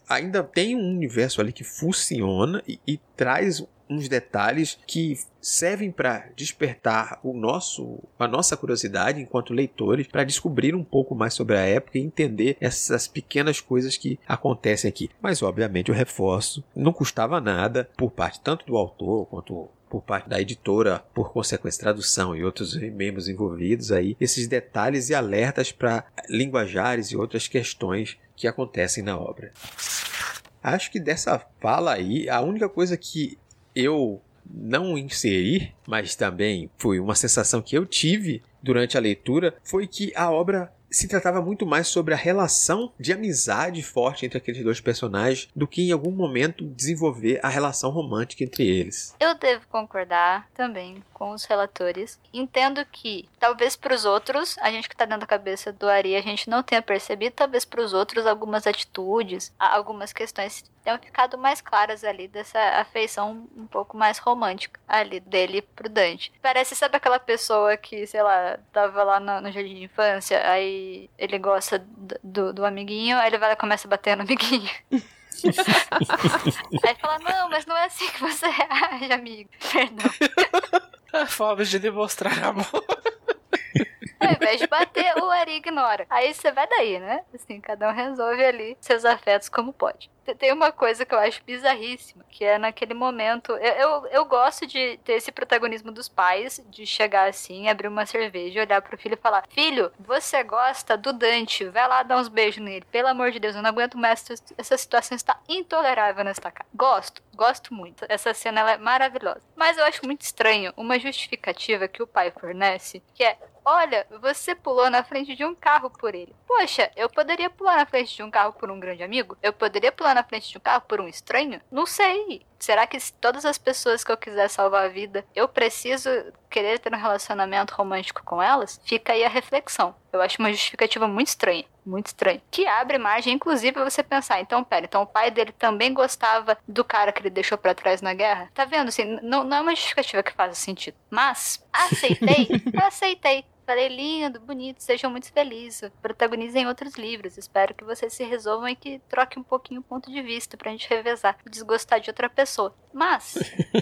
ainda tem um universo ali que funciona e traz uns detalhes que servem para despertar a nossa curiosidade enquanto leitores, para descobrir um pouco mais sobre a época e entender essas pequenas coisas que acontecem aqui. Mas, obviamente, eu reforço, não custava nada por parte tanto do autor quanto por parte da editora, por consequência tradução e outros membros envolvidos aí, esses detalhes e alertas para linguajares e outras questões que acontecem na obra. Acho que dessa fala aí, a única coisa que eu não inseri, mas também foi uma sensação que eu tive durante a leitura, foi que a obra se tratava muito mais sobre a relação de amizade forte entre aqueles dois personagens do que em algum momento desenvolver a relação romântica entre eles. Eu devo concordar também com os relatores. Entendo que, talvez para os outros, a gente que está dentro da cabeça do Ari, a gente não tenha percebido, talvez para os outros algumas atitudes, algumas questões tenham ficado mais claras ali dessa afeição um pouco mais romântica ali dele pro Dante. Parece, sabe aquela pessoa que, sei lá, tava lá no jardim de infância, aí ele gosta do amiguinho, aí ele vai lá e começa a bater no amiguinho. Aí fala, não, mas não é assim que você age, amigo. Perdão. A forma de demonstrar amor. Ao invés de bater, o Ari ignora. Aí você vai daí, né? Assim, cada um resolve ali seus afetos como pode. Tem uma coisa que eu acho bizarríssima, que é naquele momento... Eu gosto de ter esse protagonismo dos pais, de chegar assim, abrir uma cerveja, olhar pro filho e falar, filho, você gosta do Dante, vai lá dar uns beijos nele. Pelo amor de Deus, eu não aguento mais, essa situação está intolerável nesta casa. Gosto muito. Essa cena ela é maravilhosa. Mas eu acho muito estranho uma justificativa que o pai fornece, que é, olha, você pulou na frente de um carro por ele. Poxa, eu poderia pular na frente de um carro por um grande amigo? Eu poderia pular na frente de um carro por um estranho? Não sei. Será que todas as pessoas que eu quiser salvar a vida, eu preciso querer ter um relacionamento romântico com elas? Fica aí a reflexão. Eu acho uma justificativa muito estranha. Muito estranha. Que abre margem, inclusive, pra você pensar, então o pai dele também gostava do cara que ele deixou pra trás na guerra? Tá vendo? Assim, não é uma justificativa que faz sentido. Mas, aceitei. Falei, lindo, bonito, sejam muito felizes. Protagonizem outros livros. Espero que vocês se resolvam e que troquem um pouquinho o ponto de vista pra gente revezar e desgostar de outra pessoa. Mas,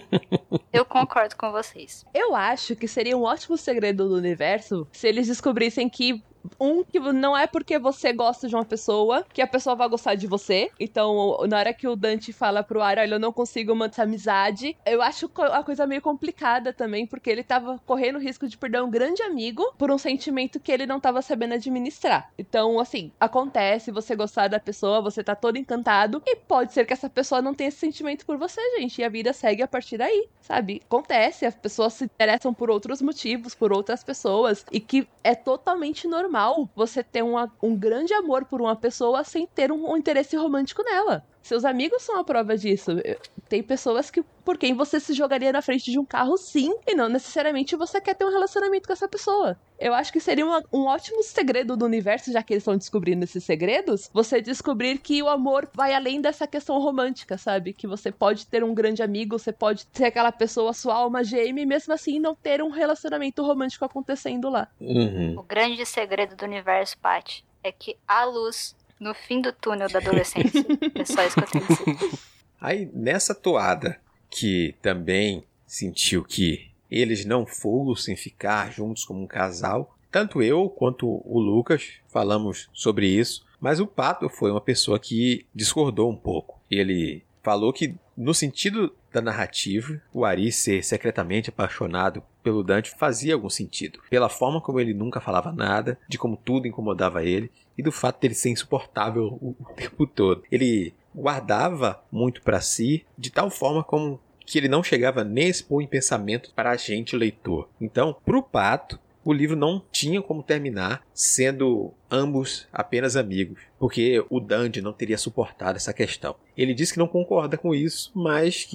eu concordo com vocês. Eu acho que seria um ótimo segredo do universo se eles descobrissem que que não é porque você gosta de uma pessoa que a pessoa vai gostar de você. Então, na hora que o Dante fala pro Ari, olha, eu não consigo manter essa amizade, eu acho a coisa meio complicada também, porque ele tava correndo o risco de perder um grande amigo por um sentimento que ele não tava sabendo administrar. Então, assim, acontece, você gostar da pessoa, você tá todo encantado, e pode ser que essa pessoa não tenha esse sentimento por você, gente, e a vida segue a partir daí, sabe? Acontece, as pessoas se interessam por outros motivos, por outras pessoas, e que é totalmente normal você ter um grande amor por uma pessoa sem ter um interesse romântico nela. Seus amigos são a prova disso. Tem pessoas por quem você se jogaria na frente de um carro, sim, e não necessariamente você quer ter um relacionamento com essa pessoa. Eu acho que seria um ótimo segredo do universo, já que eles estão descobrindo esses segredos, você descobrir que o amor vai além dessa questão romântica, sabe? Que você pode ter um grande amigo, você pode ter aquela pessoa, sua alma gêmea, e mesmo assim não ter um relacionamento romântico acontecendo lá. Uhum. O grande segredo do universo, Paty, é que há luz no fim do túnel da adolescência. É só isso que eu tenho que dizer. Aí, nessa toada, que também sentiu que eles não fossem ficar juntos como um casal, tanto eu quanto o Lucas falamos sobre isso, mas o Pato foi uma pessoa que discordou um pouco. Ele falou que, no sentido da narrativa, o Ari ser secretamente apaixonado pelo Dante fazia algum sentido. Pela forma como ele nunca falava nada, de como tudo incomodava ele, e do fato dele ser insuportável o tempo todo. Ele guardava muito para si, de tal forma como que ele não chegava nem a expor em pensamento para a gente, o leitor. Então, para o Pato, o livro não tinha como terminar sendo ambos apenas amigos, porque o Dante não teria suportado essa questão. Ele disse que não concorda com isso, mas que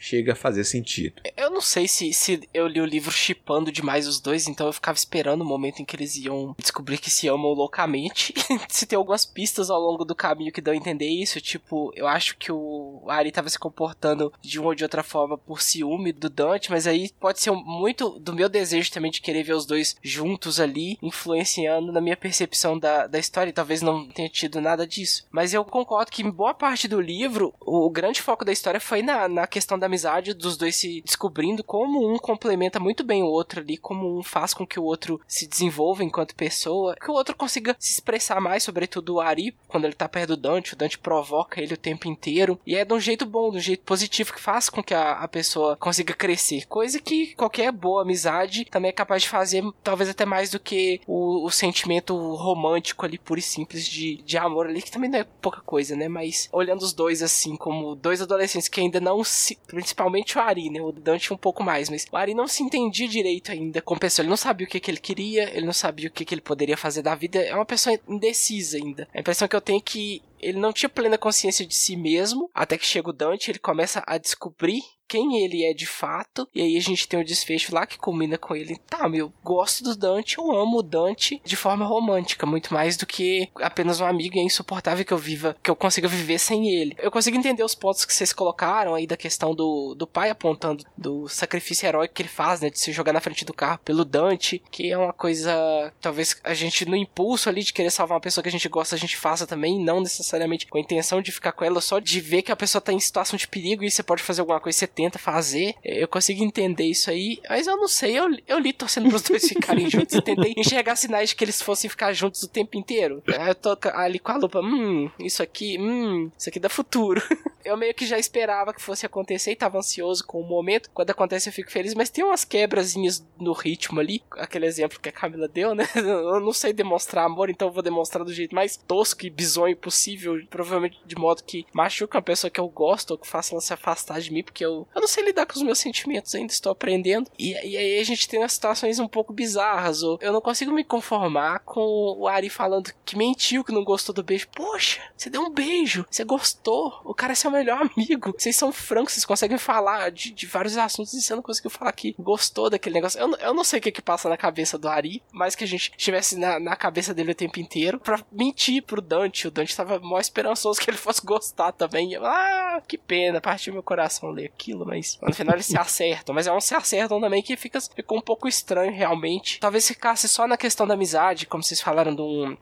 chega a fazer sentido. Eu não sei se eu li o livro shippando demais os dois, então eu ficava esperando o momento em que eles iam descobrir que se amam loucamente. Se tem algumas pistas ao longo do caminho que dão a entender isso, tipo, eu acho que o Ari tava se comportando de uma ou de outra forma por ciúme do Dante, mas aí pode ser muito do meu desejo também de querer ver os dois juntos ali, influenciando na minha percepção da história, e talvez não tenha tido nada disso. Mas eu concordo que em boa parte do livro, o grande foco da história foi na questão da amizade dos dois se descobrindo como um complementa muito bem o outro ali, como um faz com que o outro se desenvolva enquanto pessoa, que o outro consiga se expressar mais, sobretudo o Ari, quando ele tá perto do Dante, o Dante provoca ele o tempo inteiro, e é de um jeito bom, de um jeito positivo, que faz com que a pessoa consiga crescer, coisa que qualquer boa amizade também é capaz de fazer, talvez até mais do que o sentimento romântico ali, puro e simples de amor ali, que também não é pouca coisa, né, mas olhando os dois assim, como dois adolescentes que ainda não se, principalmente o Ari, né, o Dante um pouco mais, mas o Ari não se entendia direito ainda como pessoa, ele não sabia o que ele queria, ele não sabia o que ele poderia fazer da vida, é uma pessoa indecisa ainda. A impressão que eu tenho é que ele não tinha plena consciência de si mesmo, até que chega o Dante, ele começa a descobrir quem ele é de fato, e aí a gente tem o desfecho lá que culmina com ele, tá, eu gosto do Dante, eu amo o Dante de forma romântica, muito mais do que apenas um amigo, e é insuportável que eu consiga viver sem ele. Eu consigo entender os pontos que vocês colocaram aí da questão do pai apontando do sacrifício heróico que ele faz, né, de se jogar na frente do carro pelo Dante, que é uma coisa, talvez a gente no impulso ali de querer salvar uma pessoa que a gente gosta, a gente faça também, não necessariamente com a intenção de ficar com ela, só de ver que a pessoa tá em situação de perigo e você pode fazer alguma coisa, você tenta fazer, eu consigo entender isso aí, mas eu não sei, eu li torcendo pros dois ficarem juntos e tentei enxergar sinais de que eles fossem ficar juntos o tempo inteiro. Aí eu tô ali com a lupa, isso aqui dá futuro. Eu meio que já esperava que fosse acontecer e tava ansioso com o momento, quando acontece eu fico feliz, mas tem umas quebrazinhas no ritmo ali, aquele exemplo que a Camila deu, né, eu não sei demonstrar amor, então eu vou demonstrar do jeito mais tosco e bizonho possível, provavelmente de modo que machuca uma pessoa que eu gosto ou que faça ela se afastar de mim, porque eu não sei lidar com os meus sentimentos, ainda estou aprendendo, e aí a gente tem umas situações um pouco bizarras, ou eu não consigo me conformar com o Ari falando que mentiu, que não gostou do beijo. Poxa, você deu um beijo, você gostou, o cara é seu melhor amigo, vocês são francos, vocês conseguem falar de vários assuntos e você não conseguiu falar que gostou daquele negócio. Eu não sei o que passa na cabeça do Ari, mas que a gente estivesse na cabeça dele o tempo inteiro pra mentir pro Dante. O Dante tava mó esperançoso que ele fosse gostar também. Que pena, partiu meu coração ler aquilo, mas no final eles se acertam, mas é um se acertam também que ficou um pouco estranho realmente. Talvez ficasse só na questão da amizade, como vocês falaram,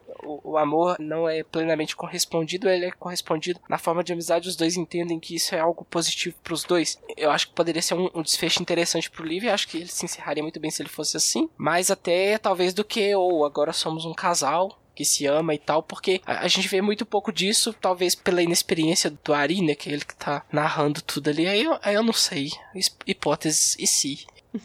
o amor não é plenamente correspondido, ele é correspondido na forma de amizade, os dois entendem que isso é algo positivo pros dois. Eu acho que poderia ser um desfecho interessante pro livro, acho que ele se encerraria muito bem se ele fosse assim, mas até talvez do que, agora somos um casal que se ama e tal, porque a gente vê muito pouco disso, talvez pela inexperiência do Ari, né, que é ele que tá narrando tudo ali, aí eu não sei, hipóteses e se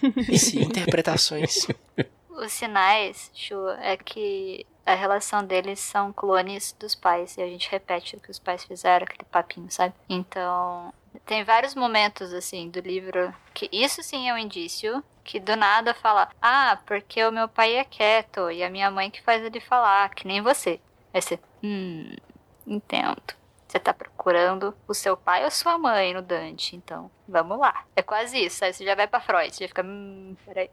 interpretações. Os sinais, Chu, é que a relação deles são clones dos pais, e a gente repete o que os pais fizeram, aquele papinho, sabe? Então, tem vários momentos, assim, do livro, que isso sim é um indício, que do nada fala, porque o meu pai é quieto, e a minha mãe que faz ele falar, que nem você. Aí você, entendo. Você tá procurando o seu pai ou sua mãe no Dante, então, vamos lá. É quase isso, aí você já vai pra Freud, você já fica, peraí.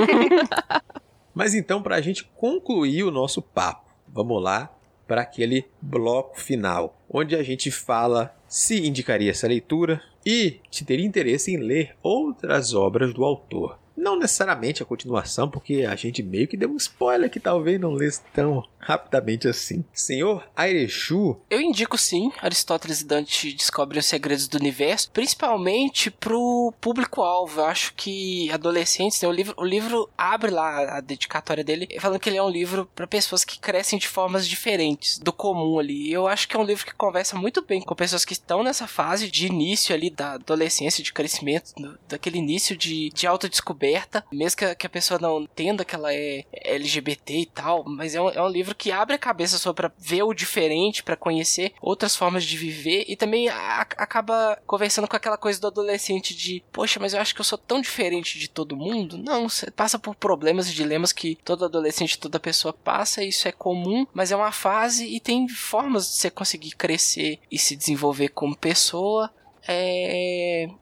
Mas então, para a gente concluir o nosso papo, vamos lá para aquele bloco final, onde a gente fala se indicaria essa leitura e se teria interesse em ler outras obras do autor. Não necessariamente a continuação, porque a gente meio que deu um spoiler que talvez não lesse tão rapidamente assim. Senhor Airechu? Eu indico sim, Aristóteles e Dante descobrem os segredos do universo, principalmente pro público-alvo. Eu acho que adolescentes, né, o livro abre lá a dedicatória dele, falando que ele é um livro para pessoas que crescem de formas diferentes do comum ali. Eu acho que é um livro que conversa muito bem com pessoas que estão nessa fase de início ali da adolescência, de crescimento, daquele início de autodescoberta, mesmo que a pessoa não entenda que ela é LGBT e tal, mas é um livro que abre a cabeça só pra ver o diferente, pra conhecer outras formas de viver, e também acaba conversando com aquela coisa do adolescente de, poxa, mas eu acho que eu sou tão diferente de todo mundo. Não, você passa por problemas e dilemas que todo adolescente, toda pessoa passa, isso é comum, mas é uma fase e tem formas de você conseguir crescer e se desenvolver como pessoa.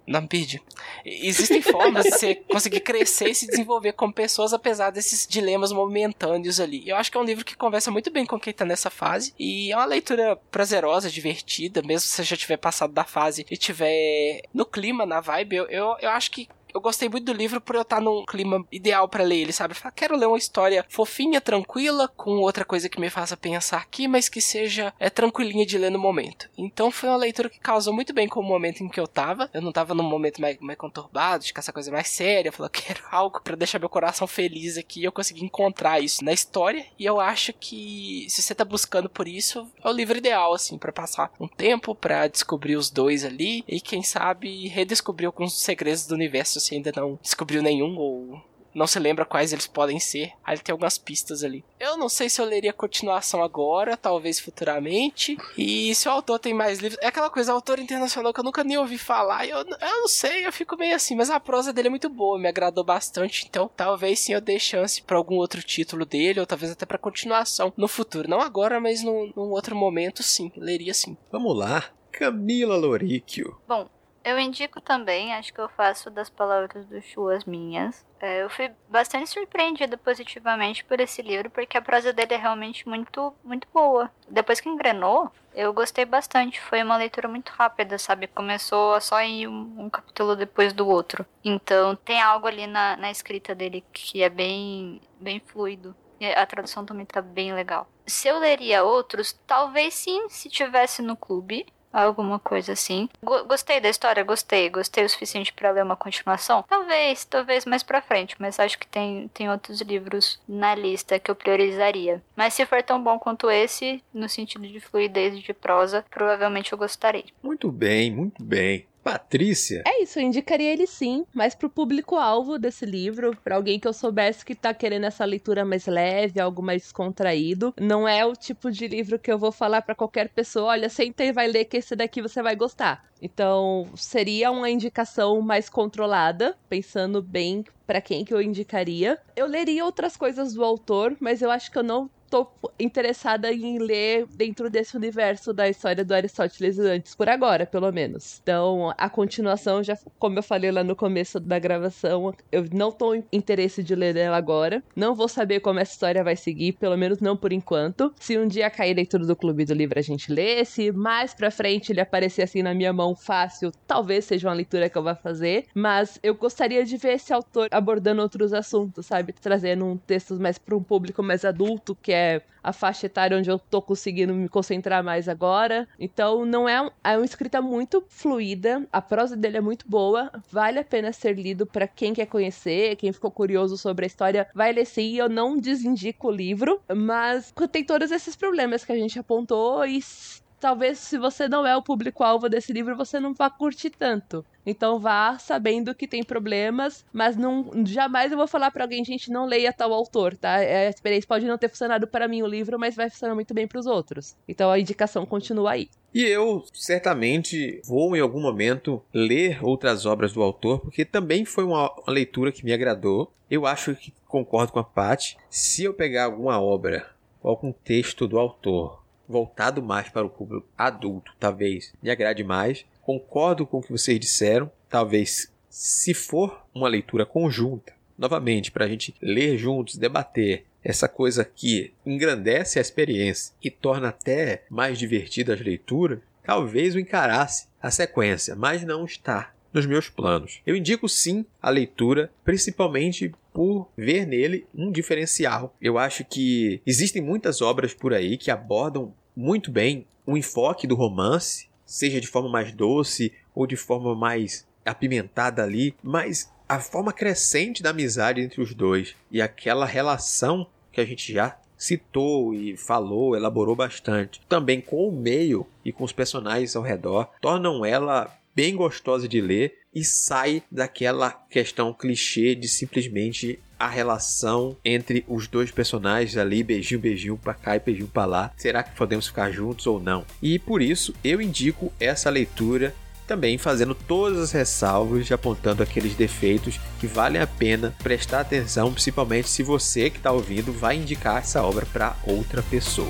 Não, perdi. Existem formas de você conseguir crescer e se desenvolver como pessoas, apesar desses dilemas momentâneos ali. Eu acho que é um livro que conversa muito bem com quem tá nessa fase, e é uma leitura prazerosa, divertida, mesmo se você já tiver passado da fase e tiver no clima, na vibe. Eu acho que eu gostei muito do livro por eu estar num clima ideal pra ler ele, sabe? Eu falo, quero ler uma história fofinha, tranquila, com outra coisa que me faça pensar aqui, mas que seja tranquilinha de ler no momento. Então foi uma leitura que casou muito bem com o momento em que eu tava. Eu não tava num momento mais conturbado, de essa coisa mais séria. Eu falei, eu quero algo pra deixar meu coração feliz aqui. E eu consegui encontrar isso na história. E eu acho que se você tá buscando por isso, é o livro ideal, assim, pra passar um tempo, pra descobrir os dois ali. E quem sabe redescobrir alguns segredos do universo, se ainda não descobriu nenhum ou não se lembra quais eles podem ser. Aí tem algumas pistas ali. Eu não sei se eu leria a continuação agora, talvez futuramente. E se o autor tem mais livros... É aquela coisa, autor internacional que eu nunca nem ouvi falar. Eu não sei, eu fico meio assim. Mas a prosa dele é muito boa, me agradou bastante. Então talvez sim eu dê chance pra algum outro título dele, ou talvez até pra continuação no futuro. Não agora, mas num outro momento sim, leria sim. Vamos lá, Camila Loríquio. Bom, eu indico também, acho que eu faço das palavras do Chu as minhas. Eu fui bastante surpreendida positivamente por esse livro, porque a prosa dele é realmente muito, muito boa. Depois que engrenou, eu gostei bastante. Foi uma leitura muito rápida, sabe? Começou só em um capítulo depois do outro. Então tem algo ali na escrita dele que é bem, bem fluido. E a tradução também tá bem legal. Se eu leria outros, talvez sim, se tivesse no clube. Alguma coisa assim. Gostei da história? Gostei o suficiente pra ler uma continuação? Talvez mais pra frente, mas acho que tem outros livros na lista que eu priorizaria. Mas se for tão bom quanto esse, no sentido de fluidez de prosa, provavelmente eu gostarei. Muito bem, muito bem. Patrícia? É isso, eu indicaria ele sim, mas pro público-alvo desse livro, pra alguém que eu soubesse que tá querendo essa leitura mais leve, algo mais descontraído. Não é o tipo de livro que eu vou falar pra qualquer pessoa, olha, senta e vai ler que esse daqui você vai gostar. Então, seria uma indicação mais controlada, pensando bem pra quem que eu indicaria. Eu leria outras coisas do autor, mas eu acho que eu não tô interessada em ler dentro desse universo da história do Aristóteles antes, por agora, pelo menos. Então, a continuação, já como eu falei lá no começo da gravação, eu não tô em interesse de ler ela agora. Não vou saber como essa história vai seguir, pelo menos não por enquanto. Se um dia cair leitura do Clube do Livro, a gente lê. Se mais pra frente ele aparecer assim na minha mão fácil, talvez seja uma leitura que eu vá fazer. Mas eu gostaria de ver esse autor abordando outros assuntos, sabe? Trazendo um texto mais para um público mais adulto, que é a faixa etária onde eu tô conseguindo me concentrar mais agora. Então, não é uma escrita muito fluida, a prosa dele é muito boa, vale a pena ser lido pra quem quer conhecer, quem ficou curioso sobre a história, vai ler sim. Eu não desindico o livro, mas tem todos esses problemas que a gente apontou e talvez se você não é o público-alvo desse livro, você não vá curtir tanto. Então vá sabendo que tem problemas, mas jamais eu vou falar pra alguém, gente, não leia tal autor, tá? A experiência pode não ter funcionado para mim o livro, mas vai funcionar muito bem pros outros. Então a indicação continua aí. E eu, certamente, vou em algum momento ler outras obras do autor, porque também foi uma leitura que me agradou. Eu acho que concordo com a Paty. Se eu pegar alguma obra, algum texto do autor, voltado mais para o público adulto, talvez me agrade mais. Concordo com o que vocês disseram. Talvez, se for uma leitura conjunta, novamente, para a gente ler juntos, debater, essa coisa que engrandece a experiência e torna até mais divertida as leituras, talvez eu encarasse a sequência, mas não está nos meus planos. Eu indico sim a leitura, principalmente por ver nele um diferencial. Eu acho que existem muitas obras por aí que abordam muito bem o enfoque do romance, seja de forma mais doce ou de forma mais apimentada ali, mas a forma crescente da amizade entre os dois e aquela relação que a gente já citou e falou, elaborou bastante, também com o meio e com os personagens ao redor, tornam ela bem gostosa de ler e sai daquela questão clichê de simplesmente a relação entre os dois personagens ali, beijinho, beijinho pra cá e beijinho pra lá. Será que podemos ficar juntos ou não? E por isso eu indico essa leitura, também fazendo todas as ressalvas, apontando aqueles defeitos que valem a pena prestar atenção, principalmente se você que está ouvindo vai indicar essa obra para outra pessoa.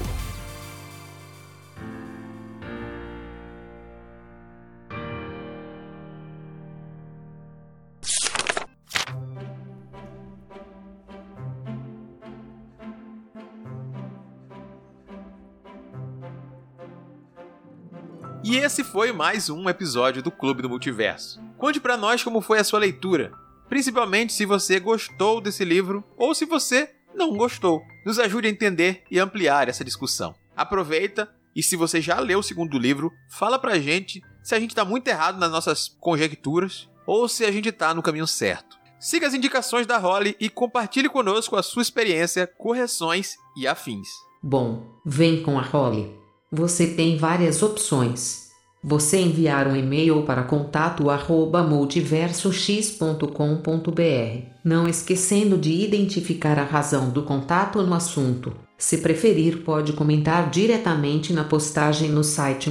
E esse foi mais um episódio do Clube do Multiverso. Conte pra nós como foi a sua leitura, principalmente se você gostou desse livro ou se você não gostou. Nos ajude a entender e ampliar essa discussão. Aproveita e se você já leu o segundo livro, fala pra gente se a gente tá muito errado nas nossas conjecturas ou se a gente tá no caminho certo. Siga as indicações da Holly e compartilhe conosco a sua experiência, correções e afins. Bom, vem com a Holly. Você tem várias opções. Você enviar um e-mail para contato@multiversox.com.br, não esquecendo de identificar a razão do contato no assunto. Se preferir, pode comentar diretamente na postagem no site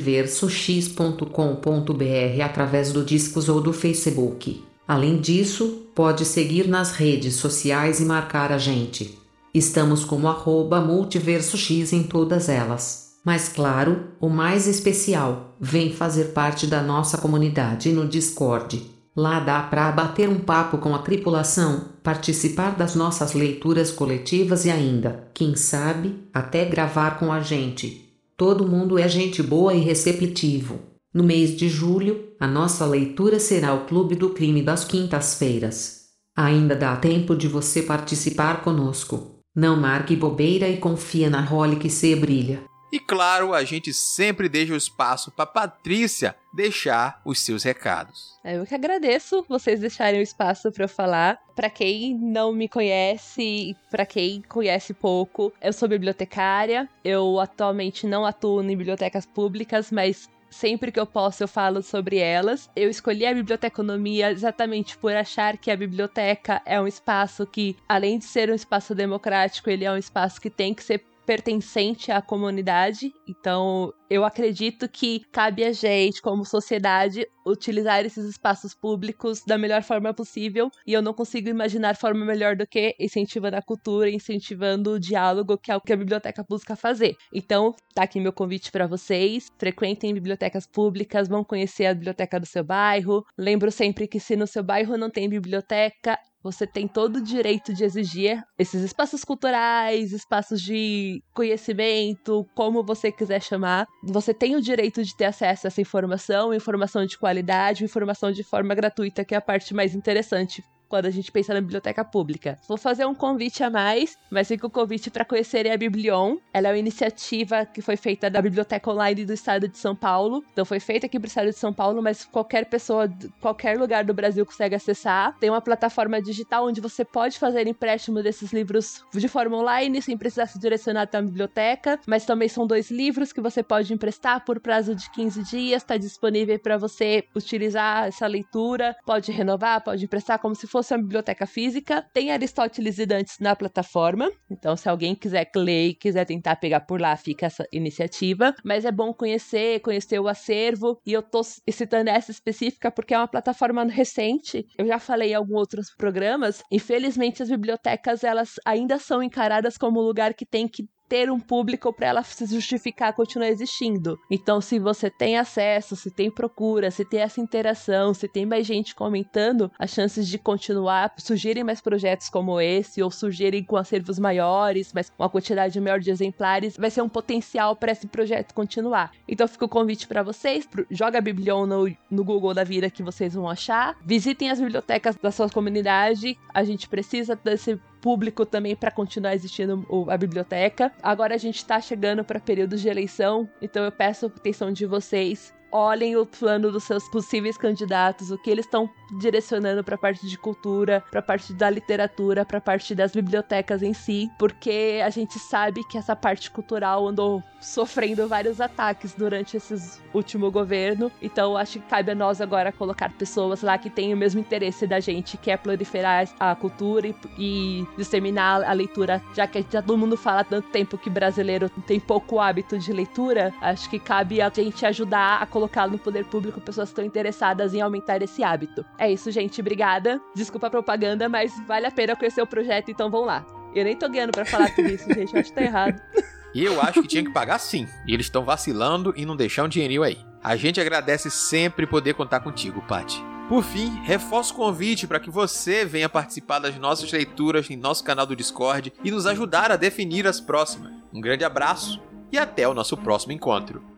multiversox.com.br através do Discos ou do Facebook. Além disso, pode seguir nas redes sociais e marcar a gente. Estamos como @multiversox em todas elas. Mas claro, o mais especial, vem fazer parte da nossa comunidade no Discord. Lá dá pra bater um papo com a tripulação, participar das nossas leituras coletivas e ainda, quem sabe, até gravar com a gente. Todo mundo é gente boa e receptivo. No mês de julho, a nossa leitura será o Clube do Crime das quintas-feiras. Ainda dá tempo de você participar conosco. Não marque bobeira e confia na Holly que cê brilha. E claro, a gente sempre deixa o espaço para Patrícia deixar os seus recados. Eu que agradeço vocês deixarem o espaço para eu falar. Para quem não me conhece, para quem conhece pouco, eu sou bibliotecária. Eu atualmente não atuo em bibliotecas públicas, mas sempre que eu posso eu falo sobre elas. Eu escolhi a biblioteconomia exatamente por achar que a biblioteca é um espaço que, além de ser um espaço democrático, ele é um espaço que tem que ser pertencente à comunidade. Então eu acredito que cabe a gente, como sociedade, utilizar esses espaços públicos da melhor forma possível, e eu não consigo imaginar forma melhor do que incentivando a cultura, incentivando o diálogo, que é o que a biblioteca busca fazer. Então tá aqui meu convite para vocês: frequentem bibliotecas públicas, vão conhecer a biblioteca do seu bairro. Lembro sempre que se no seu bairro não tem biblioteca, você tem todo o direito de exigir esses espaços culturais, espaços de conhecimento, como você quiser chamar. Você tem o direito de ter acesso a essa informação de qualidade, informação de forma gratuita, que é a parte mais interessante quando a gente pensa na biblioteca pública. Vou fazer um convite a mais, mas fica o convite para conhecerem a Biblion. Ela é uma iniciativa que foi feita da Biblioteca Online do Estado de São Paulo. Então foi feita aqui para o Estado de São Paulo, mas qualquer pessoa, qualquer lugar do Brasil consegue acessar. Tem uma plataforma digital onde você pode fazer empréstimo desses livros de forma online, sem precisar se direcionar até a biblioteca, mas também são 2 livros que você pode emprestar por prazo de 15 dias, está disponível para você utilizar essa leitura, pode renovar, pode emprestar como se fosse uma biblioteca física. Tem Aristóteles e Dantes na plataforma, então se alguém quiser ler e quiser tentar pegar por lá, fica essa iniciativa. Mas é bom conhecer o acervo, e eu tô citando essa específica porque é uma plataforma recente. Eu já falei em alguns outros programas, infelizmente as bibliotecas elas ainda são encaradas como um lugar que tem que ter um público para ela se justificar continuar existindo. Então, se você tem acesso, se tem procura, se tem essa interação, se tem mais gente comentando, as chances de continuar, surgirem mais projetos como esse, ou surgirem com acervos maiores, mas com uma quantidade maior de exemplares, vai ser um potencial para esse projeto continuar. Então, fica o convite para vocês: joga a Biblion no Google da vida que vocês vão achar. Visitem as bibliotecas da sua comunidade. A gente precisa desse público também para continuar existindo a biblioteca. Agora a gente está chegando para períodos de eleição, então eu peço a atenção de vocês. Olhem o plano dos seus possíveis candidatos, o que eles estão direcionando para a parte de cultura, para a parte da literatura, para a parte das bibliotecas em si, porque a gente sabe que essa parte cultural andou sofrendo vários ataques durante esse último governo. Então acho que cabe a nós agora colocar pessoas lá que têm o mesmo interesse da gente, que é proliferar a cultura e disseminar a leitura, já que já todo mundo fala há tanto tempo que brasileiro tem pouco hábito de leitura. Acho que cabe a gente ajudar a colocar no poder público pessoas que estão interessadas em aumentar esse hábito. É isso, gente. Obrigada. Desculpa a propaganda, mas vale a pena conhecer o projeto, então vão lá. Eu nem tô ganhando pra falar tudo isso, gente. Eu acho que tá errado. E eu acho que tinha que pagar sim. E eles estão vacilando e não deixar um dinheirinho aí. A gente agradece sempre poder contar contigo, Paty. Por fim, reforço o convite para que você venha participar das nossas leituras em nosso canal do Discord e nos ajudar a definir as próximas. Um grande abraço e até o nosso próximo encontro.